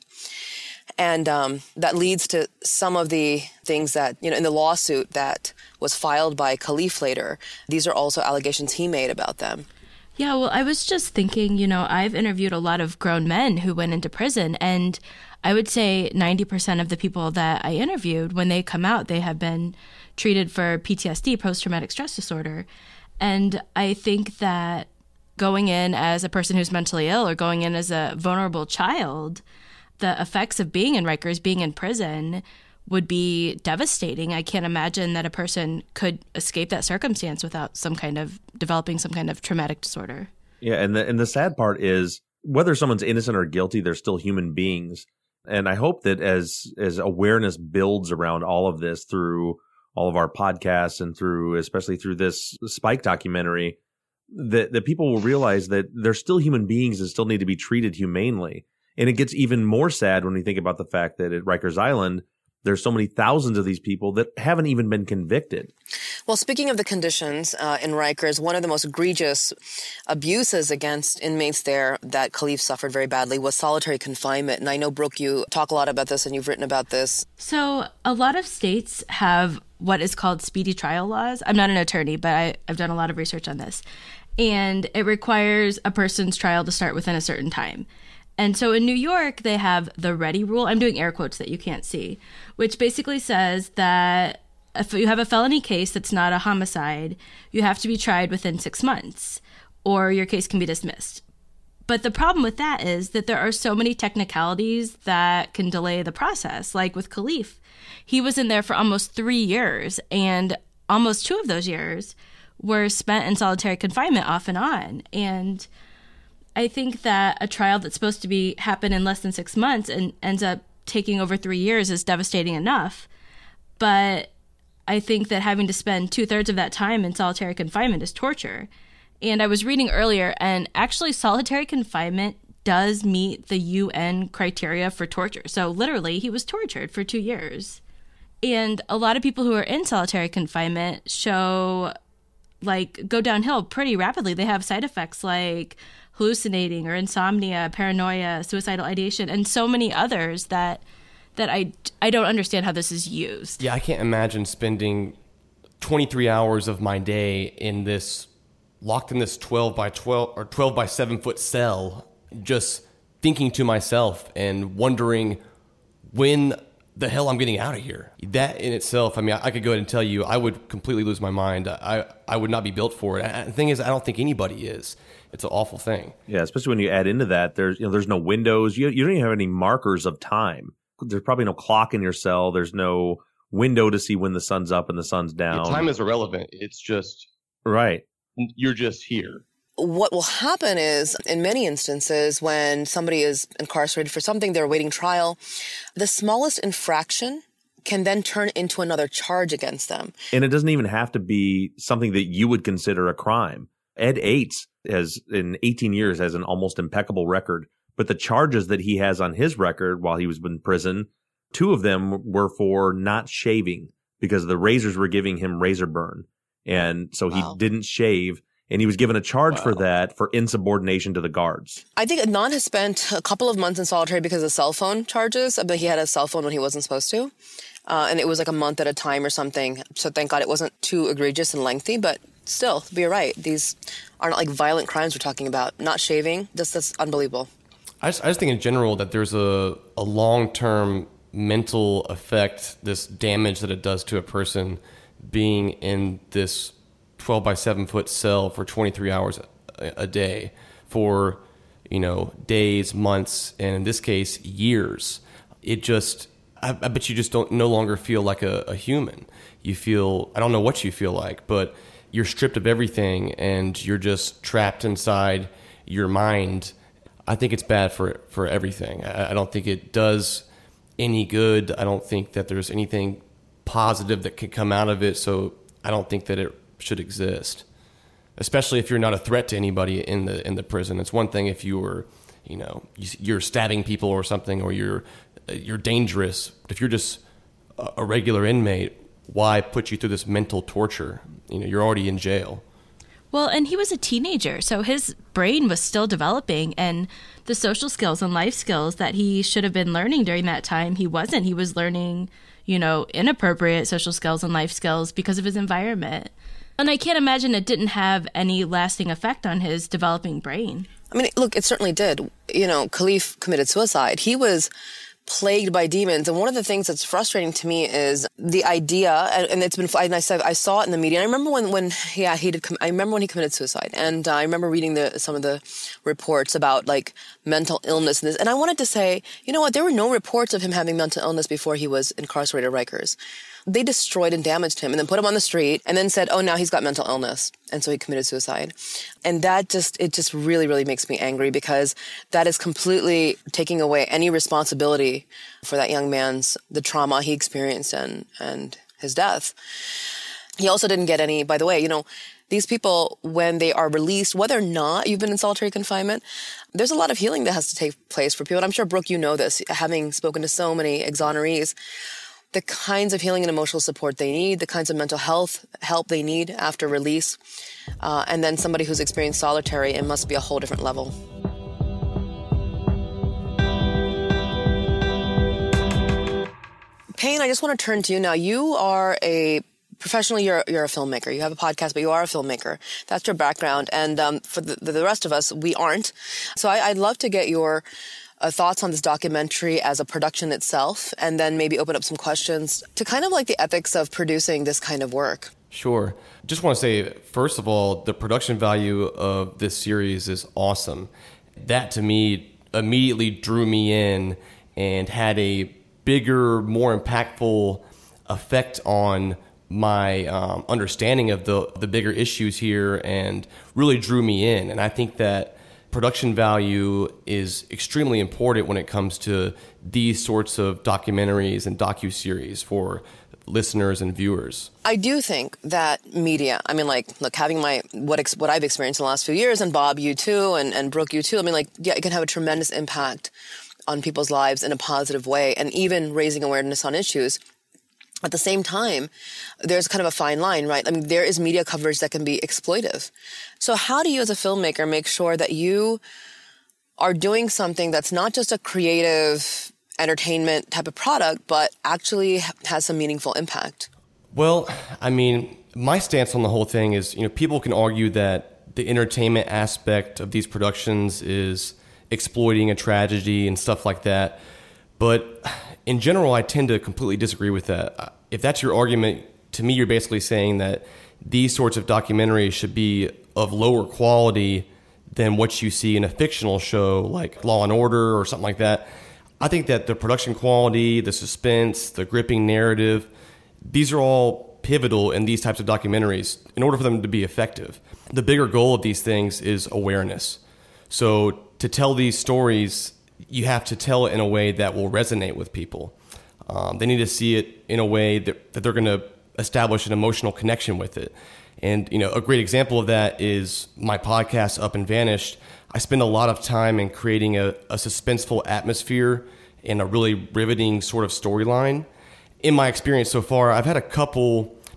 And um, that leads to some of the things that, you know, in the lawsuit that was filed by Khalif later, these are also allegations he made about them. Yeah, well, I was just thinking, you know, I've interviewed a lot of grown men who went into prison, and I would say ninety percent of the people that I interviewed, when they come out, they have been treated for P T S D, post-traumatic stress disorder. And I think that going in as a person who's mentally ill or going in as a vulnerable child, the effects of being in Rikers, being in prison, would be devastating. I can't imagine that a person could escape that circumstance without some kind of developing some kind of traumatic disorder. Yeah, and the and the sad part is, whether someone's innocent or guilty, they're still human beings. And I hope that as as awareness builds around all of this through all of our podcasts and through, especially through this Spike documentary, that, that people will realize that they're still human beings and still need to be treated humanely. And it gets even more sad when we think about the fact that at Rikers Island, there's so many thousands of these people that haven't even been convicted. Well, speaking of the conditions uh, in Rikers, one of the most egregious abuses against inmates there that Khalif suffered very badly was solitary confinement. And I know, Brooke, you talk a lot about this and you've written about this. So a lot of states have what is called speedy trial laws. I'm not an attorney, but I, I've done a lot of research on this. And it requires a person's trial to start within a certain time. And so in New York, they have the ready rule. I'm doing air quotes that you can't see, which basically says that if you have a felony case that's not a homicide, you have to be tried within six months or your case can be dismissed. But the problem with that is that there are so many technicalities that can delay the process. Like with Khalif, he was in there for almost three years and almost two of those years were spent in solitary confinement off and on. And I think that a trial that's supposed to be happen in less than six months and ends up taking over three years is devastating enough. But I think that having to spend two thirds of that time in solitary confinement is torture. And I was reading earlier, and actually solitary confinement does meet the U N criteria for torture. So literally, he was tortured for two years. And a lot of people who are in solitary confinement show, like, go downhill pretty rapidly. They have side effects like hallucinating or insomnia, paranoia, suicidal ideation, and so many others that that I, I don't understand how this is used. Yeah, I can't imagine spending twenty-three hours of my day in this, locked in this twelve by twelve or twelve by seven foot cell, just thinking to myself and wondering when the hell I'm getting out of here. That in itself, I mean, I, I could go ahead and tell you, I would completely lose my mind. I, I would not be built for it. And the thing is, I don't think anybody is. It's an awful thing. Yeah, especially when you add into that, there's you know there's no windows. You you don't even have any markers of time. There's probably no clock in your cell. There's no window to see when the sun's up and the sun's down. Time is irrelevant. It's just right. You're just here. What will happen is, in many instances, when somebody is incarcerated for something, they're awaiting trial, the smallest infraction can then turn into another charge against them. And it doesn't even have to be something that you would consider a crime. Ed Ates has, in eighteen years, has an almost impeccable record. But the charges that he has on his record while he was in prison, two of them were for not shaving because the razors were giving him razor burn. And so he Wow. didn't shave. and he was given a charge wow. for that for insubordination to the guards. I think Adnan has spent a couple of months in solitary because of cell phone charges. But he had a cell phone when he wasn't supposed to. Uh, and it was like a month at a time or something. So thank God it wasn't too egregious and lengthy. But still, you're right. These are not like violent crimes we're talking about. Not shaving. Just, that's unbelievable. I just, I just think in general that there's a, a long-term mental effect, this damage that it does to a person being in this twelve by seven foot cell for twenty-three hours a, a day for, you know, days, months, and in this case, years. It just... I, I bet you just don't no longer feel like a, a human. You feel, I don't know what you feel like, but you're stripped of everything and you're just trapped inside your mind. I think it's bad for for everything. I, I don't think it does any good. I don't think that there's anything positive that could come out of it. So I don't think that it should exist, especially if you're not a threat to anybody in the in the prison. It's one thing if you were, you know, you're stabbing people or something, or you're you're dangerous. But if you're just a regular inmate, why put you through this mental torture? You know, you're already in jail. Well, and he was a teenager, so his brain was still developing, and the social skills and life skills that he should have been learning during that time, he wasn't. He was learning, you know, inappropriate social skills and life skills because of his environment. And I can't imagine it didn't have any lasting effect on his developing brain. I mean, look, it certainly did. You know, Khalif committed suicide. He was plagued by demons. And one of the things that's frustrating to me is the idea, and it's been, and I said, I saw it in the media. And I remember when, when, yeah, he did, I remember when he committed suicide. And uh, I remember reading the, some of the reports about like mental illness and this. And I wanted to say, you know what, there were no reports of him having mental illness before he was incarcerated at Rikers. They destroyed and damaged him and then put him on the street and then said, oh, now he's got mental illness. And so he committed suicide. And that just, it just really, really makes me angry because that is completely taking away any responsibility for that young man's, the trauma he experienced and, and his death. He also didn't get any, by the way, you know, these people, when they are released, whether or not you've been in solitary confinement, there's a lot of healing that has to take place for people. And I'm sure, Brooke, you know this, having spoken to so many exonerees. The kinds of healing and emotional support they need, the kinds of mental health help they need after release, uh, and then somebody who's experienced solitary, it must be a whole different level. Payne, I just want to turn to you now. You are a professionally, you're you're a filmmaker. You have a podcast, but you are a filmmaker. That's your background, and um, for the, the rest of us, we aren't. So I, I'd love to get your Uh, thoughts on this documentary as a production itself, and then maybe open up some questions to kind of like the ethics of producing this kind of work. Sure. Just want to say, first of all, the production value of this series is awesome. That, to me, immediately drew me in and had a bigger, more impactful effect on my um, understanding of the, the bigger issues here and really drew me in. And I think that production value is extremely important when it comes to these sorts of documentaries and docuseries for listeners and viewers. I do think that media, I mean, like, look, having my, what ex, what I've experienced in the last few years, and Bob, you too, and, and Brooke, you too, I mean, like, yeah, it can have a tremendous impact on people's lives in a positive way, and even raising awareness on issues. At the same time, there's kind of a fine line, right? I mean, there is media coverage that can be exploitive. So how do you as a filmmaker make sure that you are doing something that's not just a creative entertainment type of product, but actually has some meaningful impact? Well, I mean, my stance on the whole thing is, you know, people can argue that the entertainment aspect of these productions is exploiting a tragedy and stuff like that. But in general, I tend to completely disagree with that. If that's your argument, to me, you're basically saying that these sorts of documentaries should be of lower quality than what you see in a fictional show like Law and Order or something like that. I think that the production quality, the suspense, the gripping narrative, these are all pivotal in these types of documentaries in order for them to be effective. The bigger goal of these things is awareness. So to tell these stories, you have to tell it in a way that will resonate with people. Um, they need to see it in a way that, that they're going to establish an emotional connection with it. And, you know, a great example of that is my podcast, Up and Vanished. I spend a lot of time in creating a, a suspenseful atmosphere and a really riveting sort of storyline. In my experience so far, I've had a couple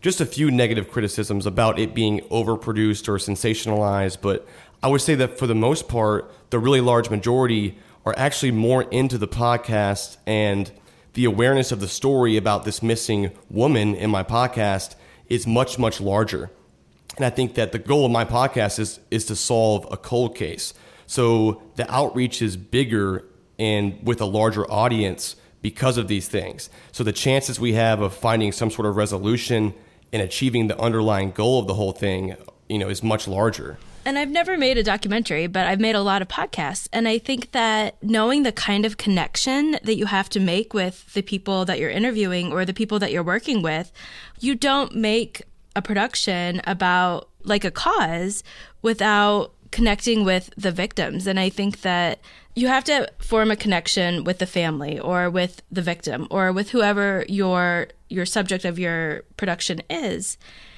just a few negative criticisms about it being overproduced or sensationalized. But I would say that for the most part, the really large majority are actually more into the podcast, and the awareness of the story about this missing woman in my podcast is much, much larger. And I think that the goal of my podcast is is to solve a cold case. So the outreach is bigger and with a larger audience because of these things. So the chances we have of finding some sort of resolution and achieving the underlying goal of the whole thing, you know, is much larger. And I've never made a documentary, but I've made a lot of podcasts. And I think that knowing the kind of connection that you have to make with the people that you're interviewing or the people that you're working with, you don't make a production about like a cause without connecting with the victims. And I think that you have to form a connection with the family or with the victim or with whoever your your subject of your production is.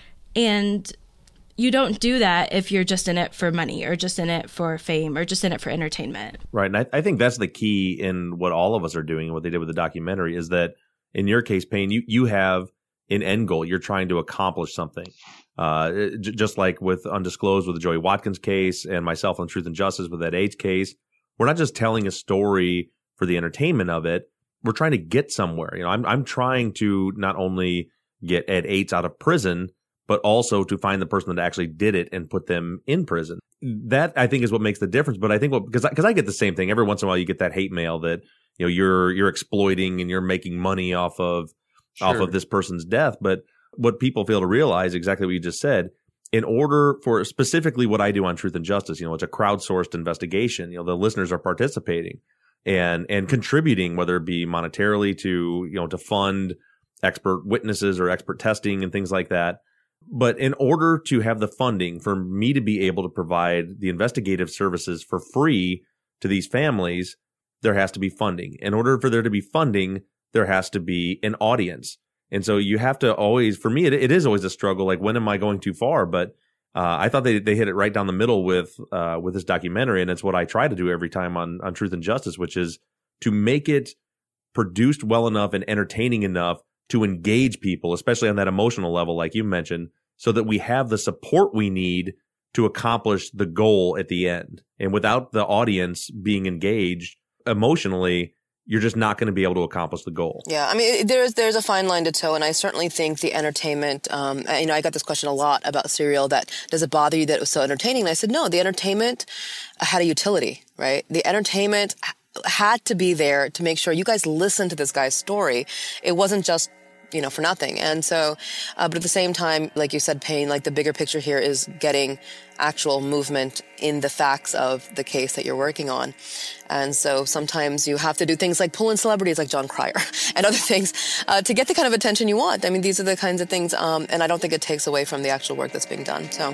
And you don't do that if you're just in it for money or just in it for fame or just in it for entertainment. Right. And I, I think that's the key in what all of us are doing and what they did with the documentary is that in your case, Payne, you, you have an end goal. You're trying to accomplish something. Uh, j- just like with Undisclosed with the Joey Watkins case and myself on Truth and Justice with that AIDS case, we're not just telling a story for the entertainment of it. We're trying to get somewhere. You know, I'm I'm trying to not only get Ed Ates out of prison, but also to find the person that actually did it and put them in prison. That, I think, is what makes the difference. But I think what, because I, because I get the same thing. Every once in a while you get that hate mail that, you know, you're you're exploiting and you're making money off of sure. off of this person's death. But what people fail to realize, exactly what you just said, in order for specifically what I do on Truth and Justice, you know, it's a crowdsourced investigation. You know, the listeners are participating and and contributing, whether it be monetarily to, you know, to fund expert witnesses or expert testing and things like that. But in order to have the funding for me to be able to provide the investigative services for free to these families, there has to be funding. In order for there to be funding, there has to be an audience. And so you have to always, for me, it, it is always a struggle. Like, when am I going too far? But uh, I thought they they hit it right down the middle with uh, with this documentary. And it's what I try to do every time on, on Truth and Justice, which is to make it produced well enough and entertaining enough to engage people, especially on that emotional level, like you mentioned, so that we have the support we need to accomplish the goal at the end. And without the audience being engaged emotionally, you're just not going to be able to accomplish the goal. Yeah, I mean, there's there's a fine line to toe, and I certainly think the entertainment, um, you know, I got this question a lot about Serial, that does it bother you that it was so entertaining? And I said, no, the entertainment had a utility, right? The entertainment had to be there to make sure you guys listened to this guy's story. It wasn't just, you know, for nothing. And so, uh, but at the same time, like you said, Payne, like the bigger picture here is getting actual movement in the facts of the case that you're working on. And so sometimes you have to do things like pull in celebrities like John Cryer and other things uh, to get the kind of attention you want. I mean, these are the kinds of things, um, and I don't think it takes away from the actual work that's being done. So.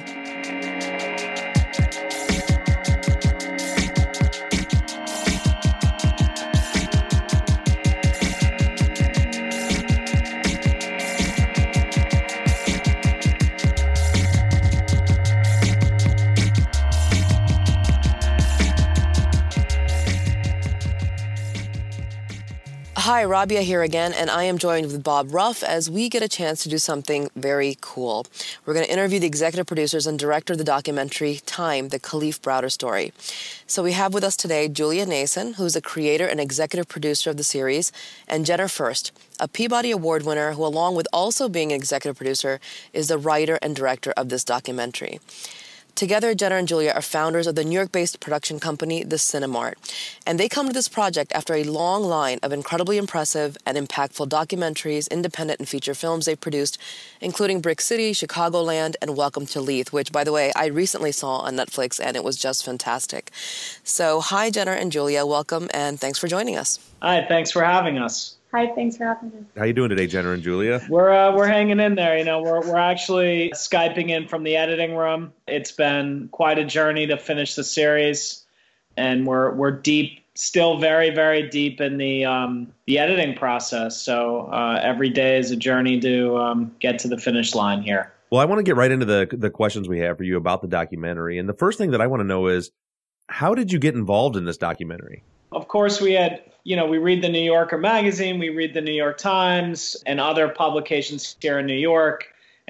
Hi, Rabia here again, and I am joined with Bob Ruff as we get a chance to do something very cool. We're going to interview the executive producers and director of the documentary Time, the Kalief Browder story. So we have with us today Julia Nason, who's the creator and executive producer of the series, and Jenner Furst, a Peabody Award winner who, along with also being an executive producer, is the writer and director of this documentary. Together, Jenner and Julia are founders of the New York-based production company, The Cinemart, and they come to this project after a long line of incredibly impressive and impactful documentaries, independent and feature films they've produced, including Brick City, Chicagoland, and Welcome to Leith, which, by the way, I recently saw on Netflix, and it was just fantastic. So, hi, Jenner and Julia. Welcome, and thanks for joining us. Hi, thanks for having us. Hi, thanks for having me. How you doing today, Jenner and Julia? We're uh, we're hanging in there. You know, we're we're actually Skyping in from the editing room. It's been quite a journey to finish the series, and we're we're deep, still very very deep in the um, the editing process. So uh, every day is a journey to um, get to the finish line here. Well, I want to get right into the the questions we have for you about the documentary, and the first thing that I want to know is, how did you get involved in this documentary? Of course, we had, you know, we read the New Yorker magazine, we read the New York Times and other publications here in New York.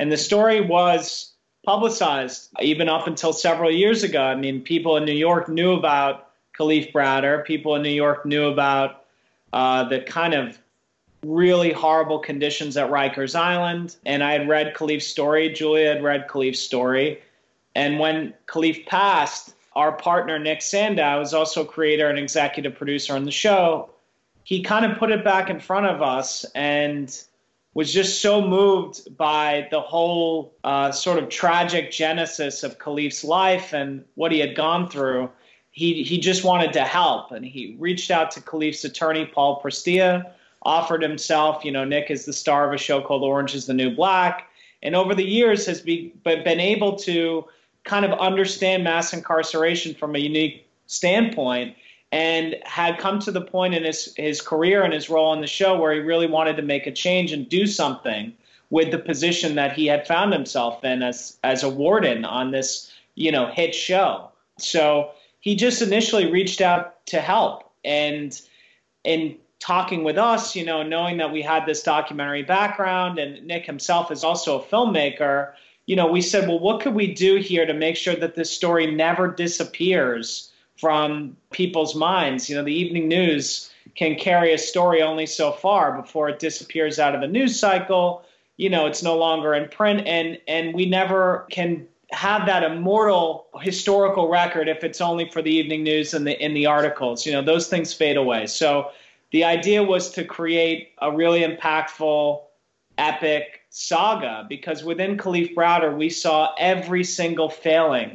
And the story was publicized even up until several years ago. I mean, people in New York knew about Kalief Browder. People in New York knew about uh, the kind of really horrible conditions at Rikers Island. And I had read Kalief's story. Julia had read Kalief's story. And when Kalief passed, our partner, Nick Sandow, who's also a creator and executive producer on the show, he kind of put it back in front of us and was just so moved by the whole uh, sort of tragic genesis of Kalief's life and what he had gone through. He he just wanted to help. And he reached out to Kalief's attorney, Paul Prestia, offered himself. You know, Nick is the star of a show called Orange is the New Black. And over the years has be, been able to kind of understand mass incarceration from a unique standpoint, and had come to the point in his, his career and his role on the show where he really wanted to make a change and do something with the position that he had found himself in as, as a warden on this, you know, hit show. So he just initially reached out to help. And in talking with us, you know, knowing that we had this documentary background and Nick himself is also a filmmaker, you know, we said, well, what could we do here to make sure that this story never disappears from people's minds? You know, the evening news can carry a story only so far before it disappears out of the news cycle. You know, it's no longer in print, and and we never can have that immortal historical record if it's only for the evening news and the in the articles. You know, those things fade away. So the idea was to create a really impactful, epic saga, because within Kalief Browder, we saw every single failing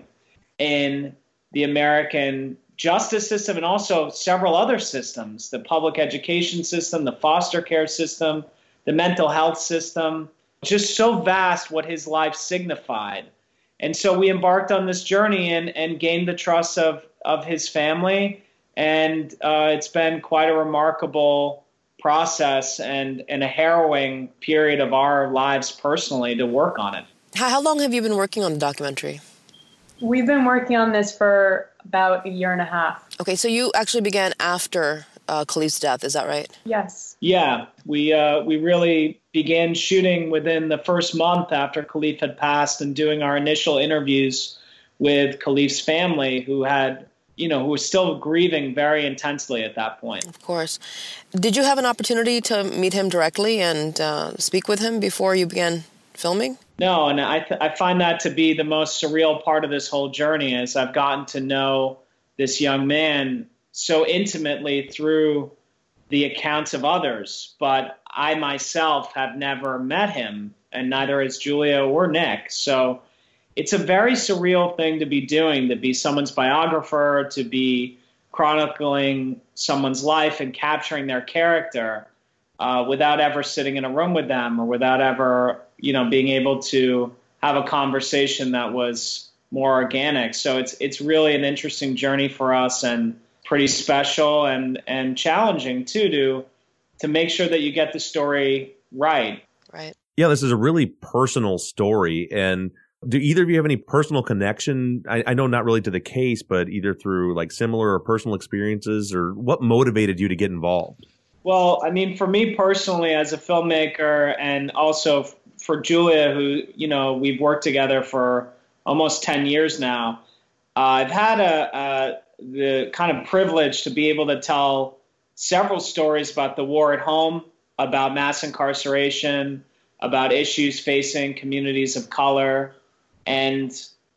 in the American justice system and also several other systems, the public education system, the foster care system, the mental health system, just so vast what his life signified. And so we embarked on this journey and, and gained the trust of, of his family. And uh, it's been quite a remarkable process and, and a harrowing period of our lives personally to work on it. How, how long have you been working on the documentary? We've been working on this for about a year and a half. Okay, so you actually began after uh, Kalief's death, is that right? Yes. Yeah, we uh, we really began shooting within the first month after Kalief had passed and doing our initial interviews with Kalief's family, who had, you know, who was still grieving very intensely at that point. Of course. Did you have an opportunity to meet him directly and uh, speak with him before you began filming? No, and I th- I find that to be the most surreal part of this whole journey, is I've gotten to know this young man so intimately through the accounts of others, but I myself have never met him, and neither has Julia or Nick. So it's a very surreal thing to be doing, to be someone's biographer, to be chronicling someone's life and capturing their character uh, without ever sitting in a room with them or without ever, you know, being able to have a conversation that was more organic. So it's it's really an interesting journey for us and pretty special and, and challenging too to to make sure that you get the story right. Right. Yeah, this is a really personal story. And do either of you have any personal connection? I, I know not really to the case, but either through like similar or personal experiences, or what motivated you to get involved? Well, I mean, for me personally, as a filmmaker, and also f- for Julia, who, you know, we've worked together for almost ten years now, uh, I've had a, a the kind of privilege to be able to tell several stories about the war at home, about mass incarceration, about issues facing communities of color. And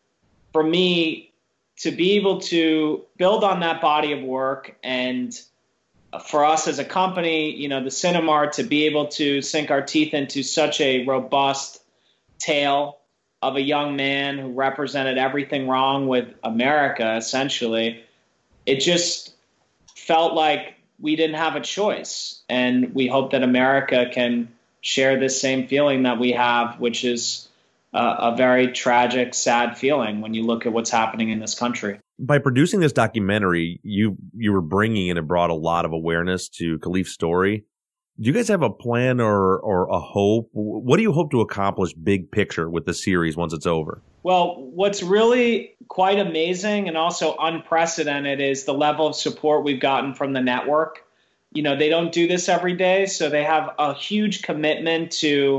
for me, to be able to build on that body of work, and for us as a company, you know, the Cinemark, to be able to sink our teeth into such a robust tale of a young man who represented everything wrong with America, essentially, it just felt like we didn't have a choice. And we hope that America can share this same feeling that we have, which is Uh, a very tragic, sad feeling when you look at what's happening in this country. By producing this documentary, you you were bringing and it brought a lot of awareness to Kalief's story. Do you guys have a plan or or a hope? What do you hope to accomplish big picture with the series once it's over? Well, what's really quite amazing and also unprecedented is the level of support we've gotten from the network. You know, they don't do this every day, so they have a huge commitment to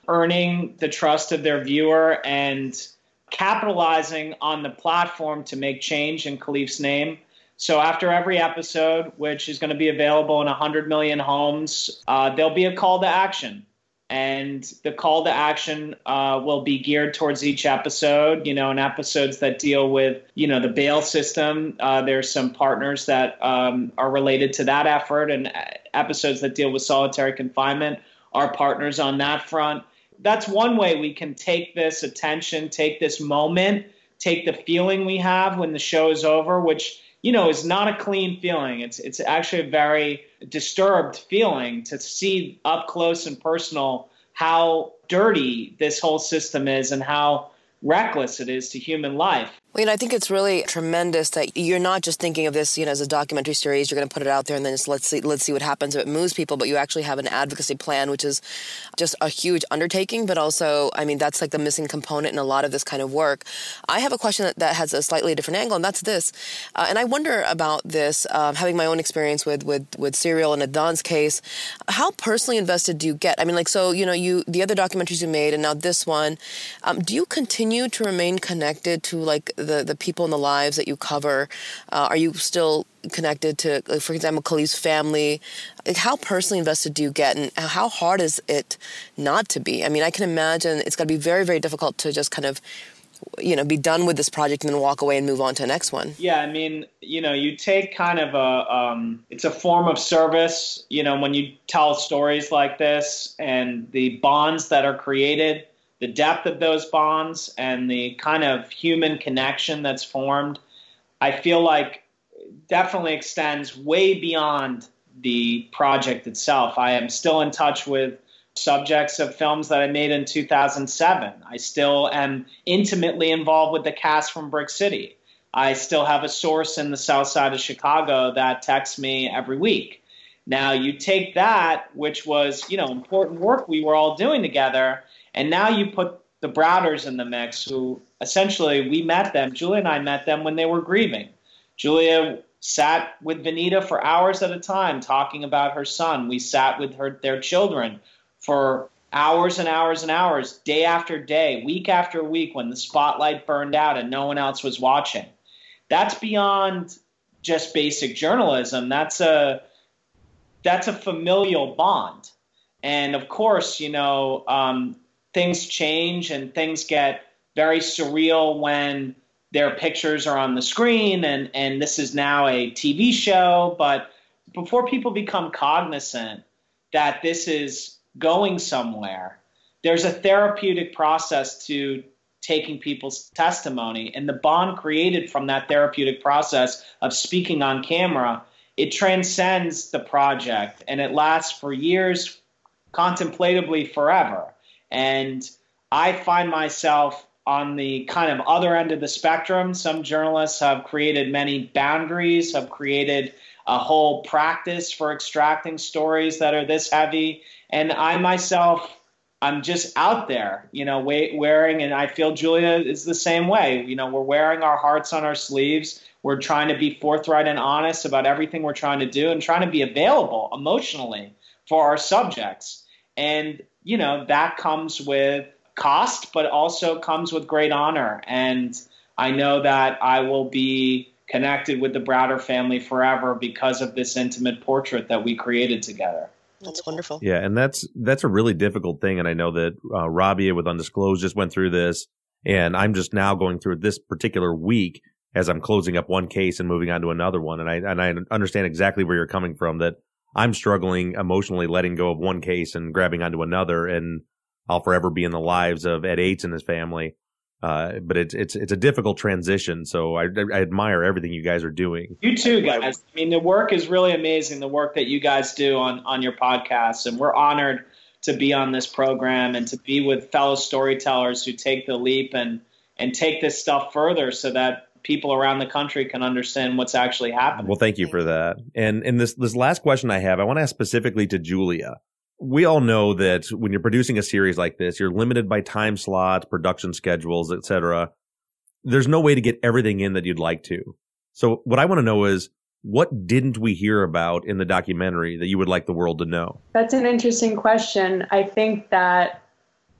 earning the trust of their viewer and capitalizing on the platform to make change in Khalif's name. So after every episode, which is going to be available in one hundred million homes, uh, there'll be a call to action. And the call to action uh, will be geared towards each episode, you know, and episodes that deal with, you know, the bail system. Uh, there's some partners that um, are related to that effort, and episodes that deal with solitary confinement are partners on that front. That's one way we can take this attention, take this moment, take the feeling we have when the show is over, which, you know, is not a clean feeling. It's it's actually a very disturbed feeling to see up close and personal how dirty this whole system is and how reckless it is to human life. Well, you know, I think it's really tremendous that you're not just thinking of this, you know, as a documentary series. You're going to put it out there and then just let's see, let's see what happens if it moves people. But you actually have an advocacy plan, which is just a huge undertaking. But also, I mean, that's like the missing component in a lot of this kind of work. I have a question that, that has a slightly different angle, and that's this. Uh, and I wonder about this, um, having my own experience with with with Serial and Adnan's case. How personally invested do you get? I mean, like, so you know, you the other documentaries you made, and now this one. Um, do you continue to remain connected to like the, the people in the lives that you cover? Uh, are you still connected to, like, for example, Khalif's family? Like, how personally invested do you get, and how hard is it not to be? I mean, I can imagine it's got to be very, very difficult to just kind of, you know, be done with this project and then walk away and move on to the next one. Yeah, I mean, you know, you take kind of a, um, it's a form of service, you know, when you tell stories like this and the bonds that are created, the depth of those bonds and the kind of human connection that's formed, I feel like definitely extends way beyond the project itself. I am still in touch with subjects of films that I made in two thousand seven. I still am intimately involved with the cast from Brick City. I still have a source in the south side of Chicago that texts me every week. Now you take that, which was, you know, important work we were all doing together, and now you put the Browders in the mix, who essentially we met them, Julia and I met them when they were grieving. Julia sat with Vanita for hours at a time talking about her son. We sat with her, their children for hours and hours and hours, day after day, week after week, when the spotlight burned out and no one else was watching. That's beyond just basic journalism. That's a that's a familial bond. And of course, you know, um, things change and things get very surreal when their pictures are on the screen, and, and this is now a T V show. But before people become cognizant that this is going somewhere, there's a therapeutic process to taking people's testimony, and the bond created from that therapeutic process of speaking on camera, it transcends the project, and it lasts for years, contemplatively forever. And I find myself on the kind of other end of the spectrum. Some journalists have created many boundaries, have created a whole practice for extracting stories that are this heavy. And I myself, I'm just out there, you know, wearing, and I feel Julia is the same way. You know, we're wearing our hearts on our sleeves. We're trying to be forthright and honest about everything we're trying to do, and trying to be available emotionally for our subjects. And, you know, that comes with cost, but also comes with great honor. And I know that I will be connected with the Browder family forever because of this intimate portrait that we created together. That's wonderful. Yeah, and that's that's a really difficult thing. And I know that uh, Rabia with Undisclosed just went through this, and I'm just now going through it this particular week as I'm closing up one case and moving on to another one. And I and I understand exactly where you're coming from, that I'm struggling emotionally letting go of one case and grabbing onto another, and I'll forever be in the lives of Ed Ates and his family. Uh, but it's it's it's a difficult transition. So I, I admire everything you guys are doing. You too, guys. I mean, the work is really amazing. The work that you guys do on on your podcasts, and we're honored to be on this program and to be with fellow storytellers who take the leap and and take this stuff further, so that people around the country can understand what's actually happening. Well, thank you for that. And and this this last question I have, I want to ask specifically to Julia. We all know that when you're producing a series like this, you're limited by time slots, production schedules, et cetera. There's no way to get everything in that you'd like to. So what I want to know is, what didn't we hear about in the documentary that you would like the world to know? That's an interesting question. I think that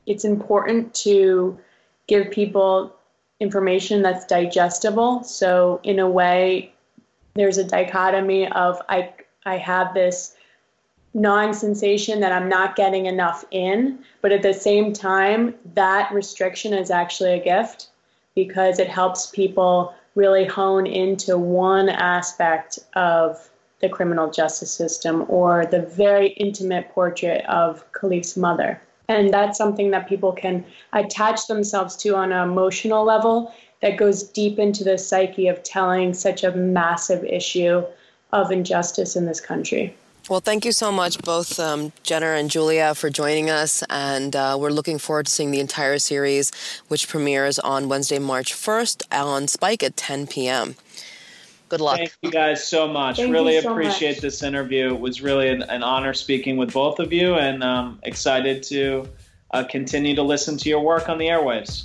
it's important to give people information that's digestible. So in a way, there's a dichotomy of I I have this gnawing sensation that I'm not getting enough in, but at the same time, that restriction is actually a gift because it helps people really hone into one aspect of the criminal justice system or the very intimate portrait of Khalif's mother. And that's something that people can attach themselves to on an emotional level that goes deep into the psyche of telling such a massive issue of injustice in this country. Well, thank you so much, both um, Jenna and Julia, for joining us. And uh, we're looking forward to seeing the entire series, which premieres on Wednesday, March first on Spike at ten p.m. Good luck. Thank you guys so much. Thank really you so appreciate much. this interview. It was really an, an honor speaking with both of you, and um, excited to uh, continue to listen to your work on the airwaves.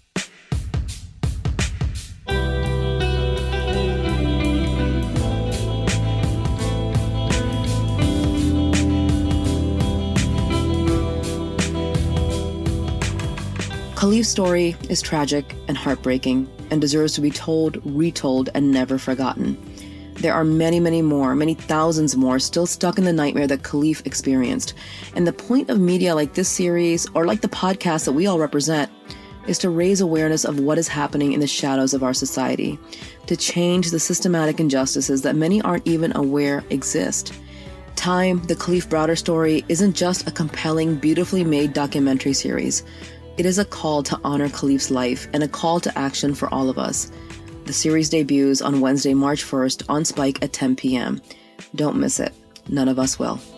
Khalif's story is tragic and heartbreaking and deserves to be told, retold, and never forgotten. There are many, many more, many thousands more still stuck in the nightmare that Khalif experienced. And the point of media like this series, or like the podcast that we all represent, is to raise awareness of what is happening in the shadows of our society, to change the systematic injustices that many aren't even aware exist. Time, the Khalif Browder story, isn't just a compelling, beautifully made documentary series. It is a call to honor Khalif's life and a call to action for all of us. The series debuts on Wednesday, March first on Spike at ten p.m. Don't miss it. None of us will.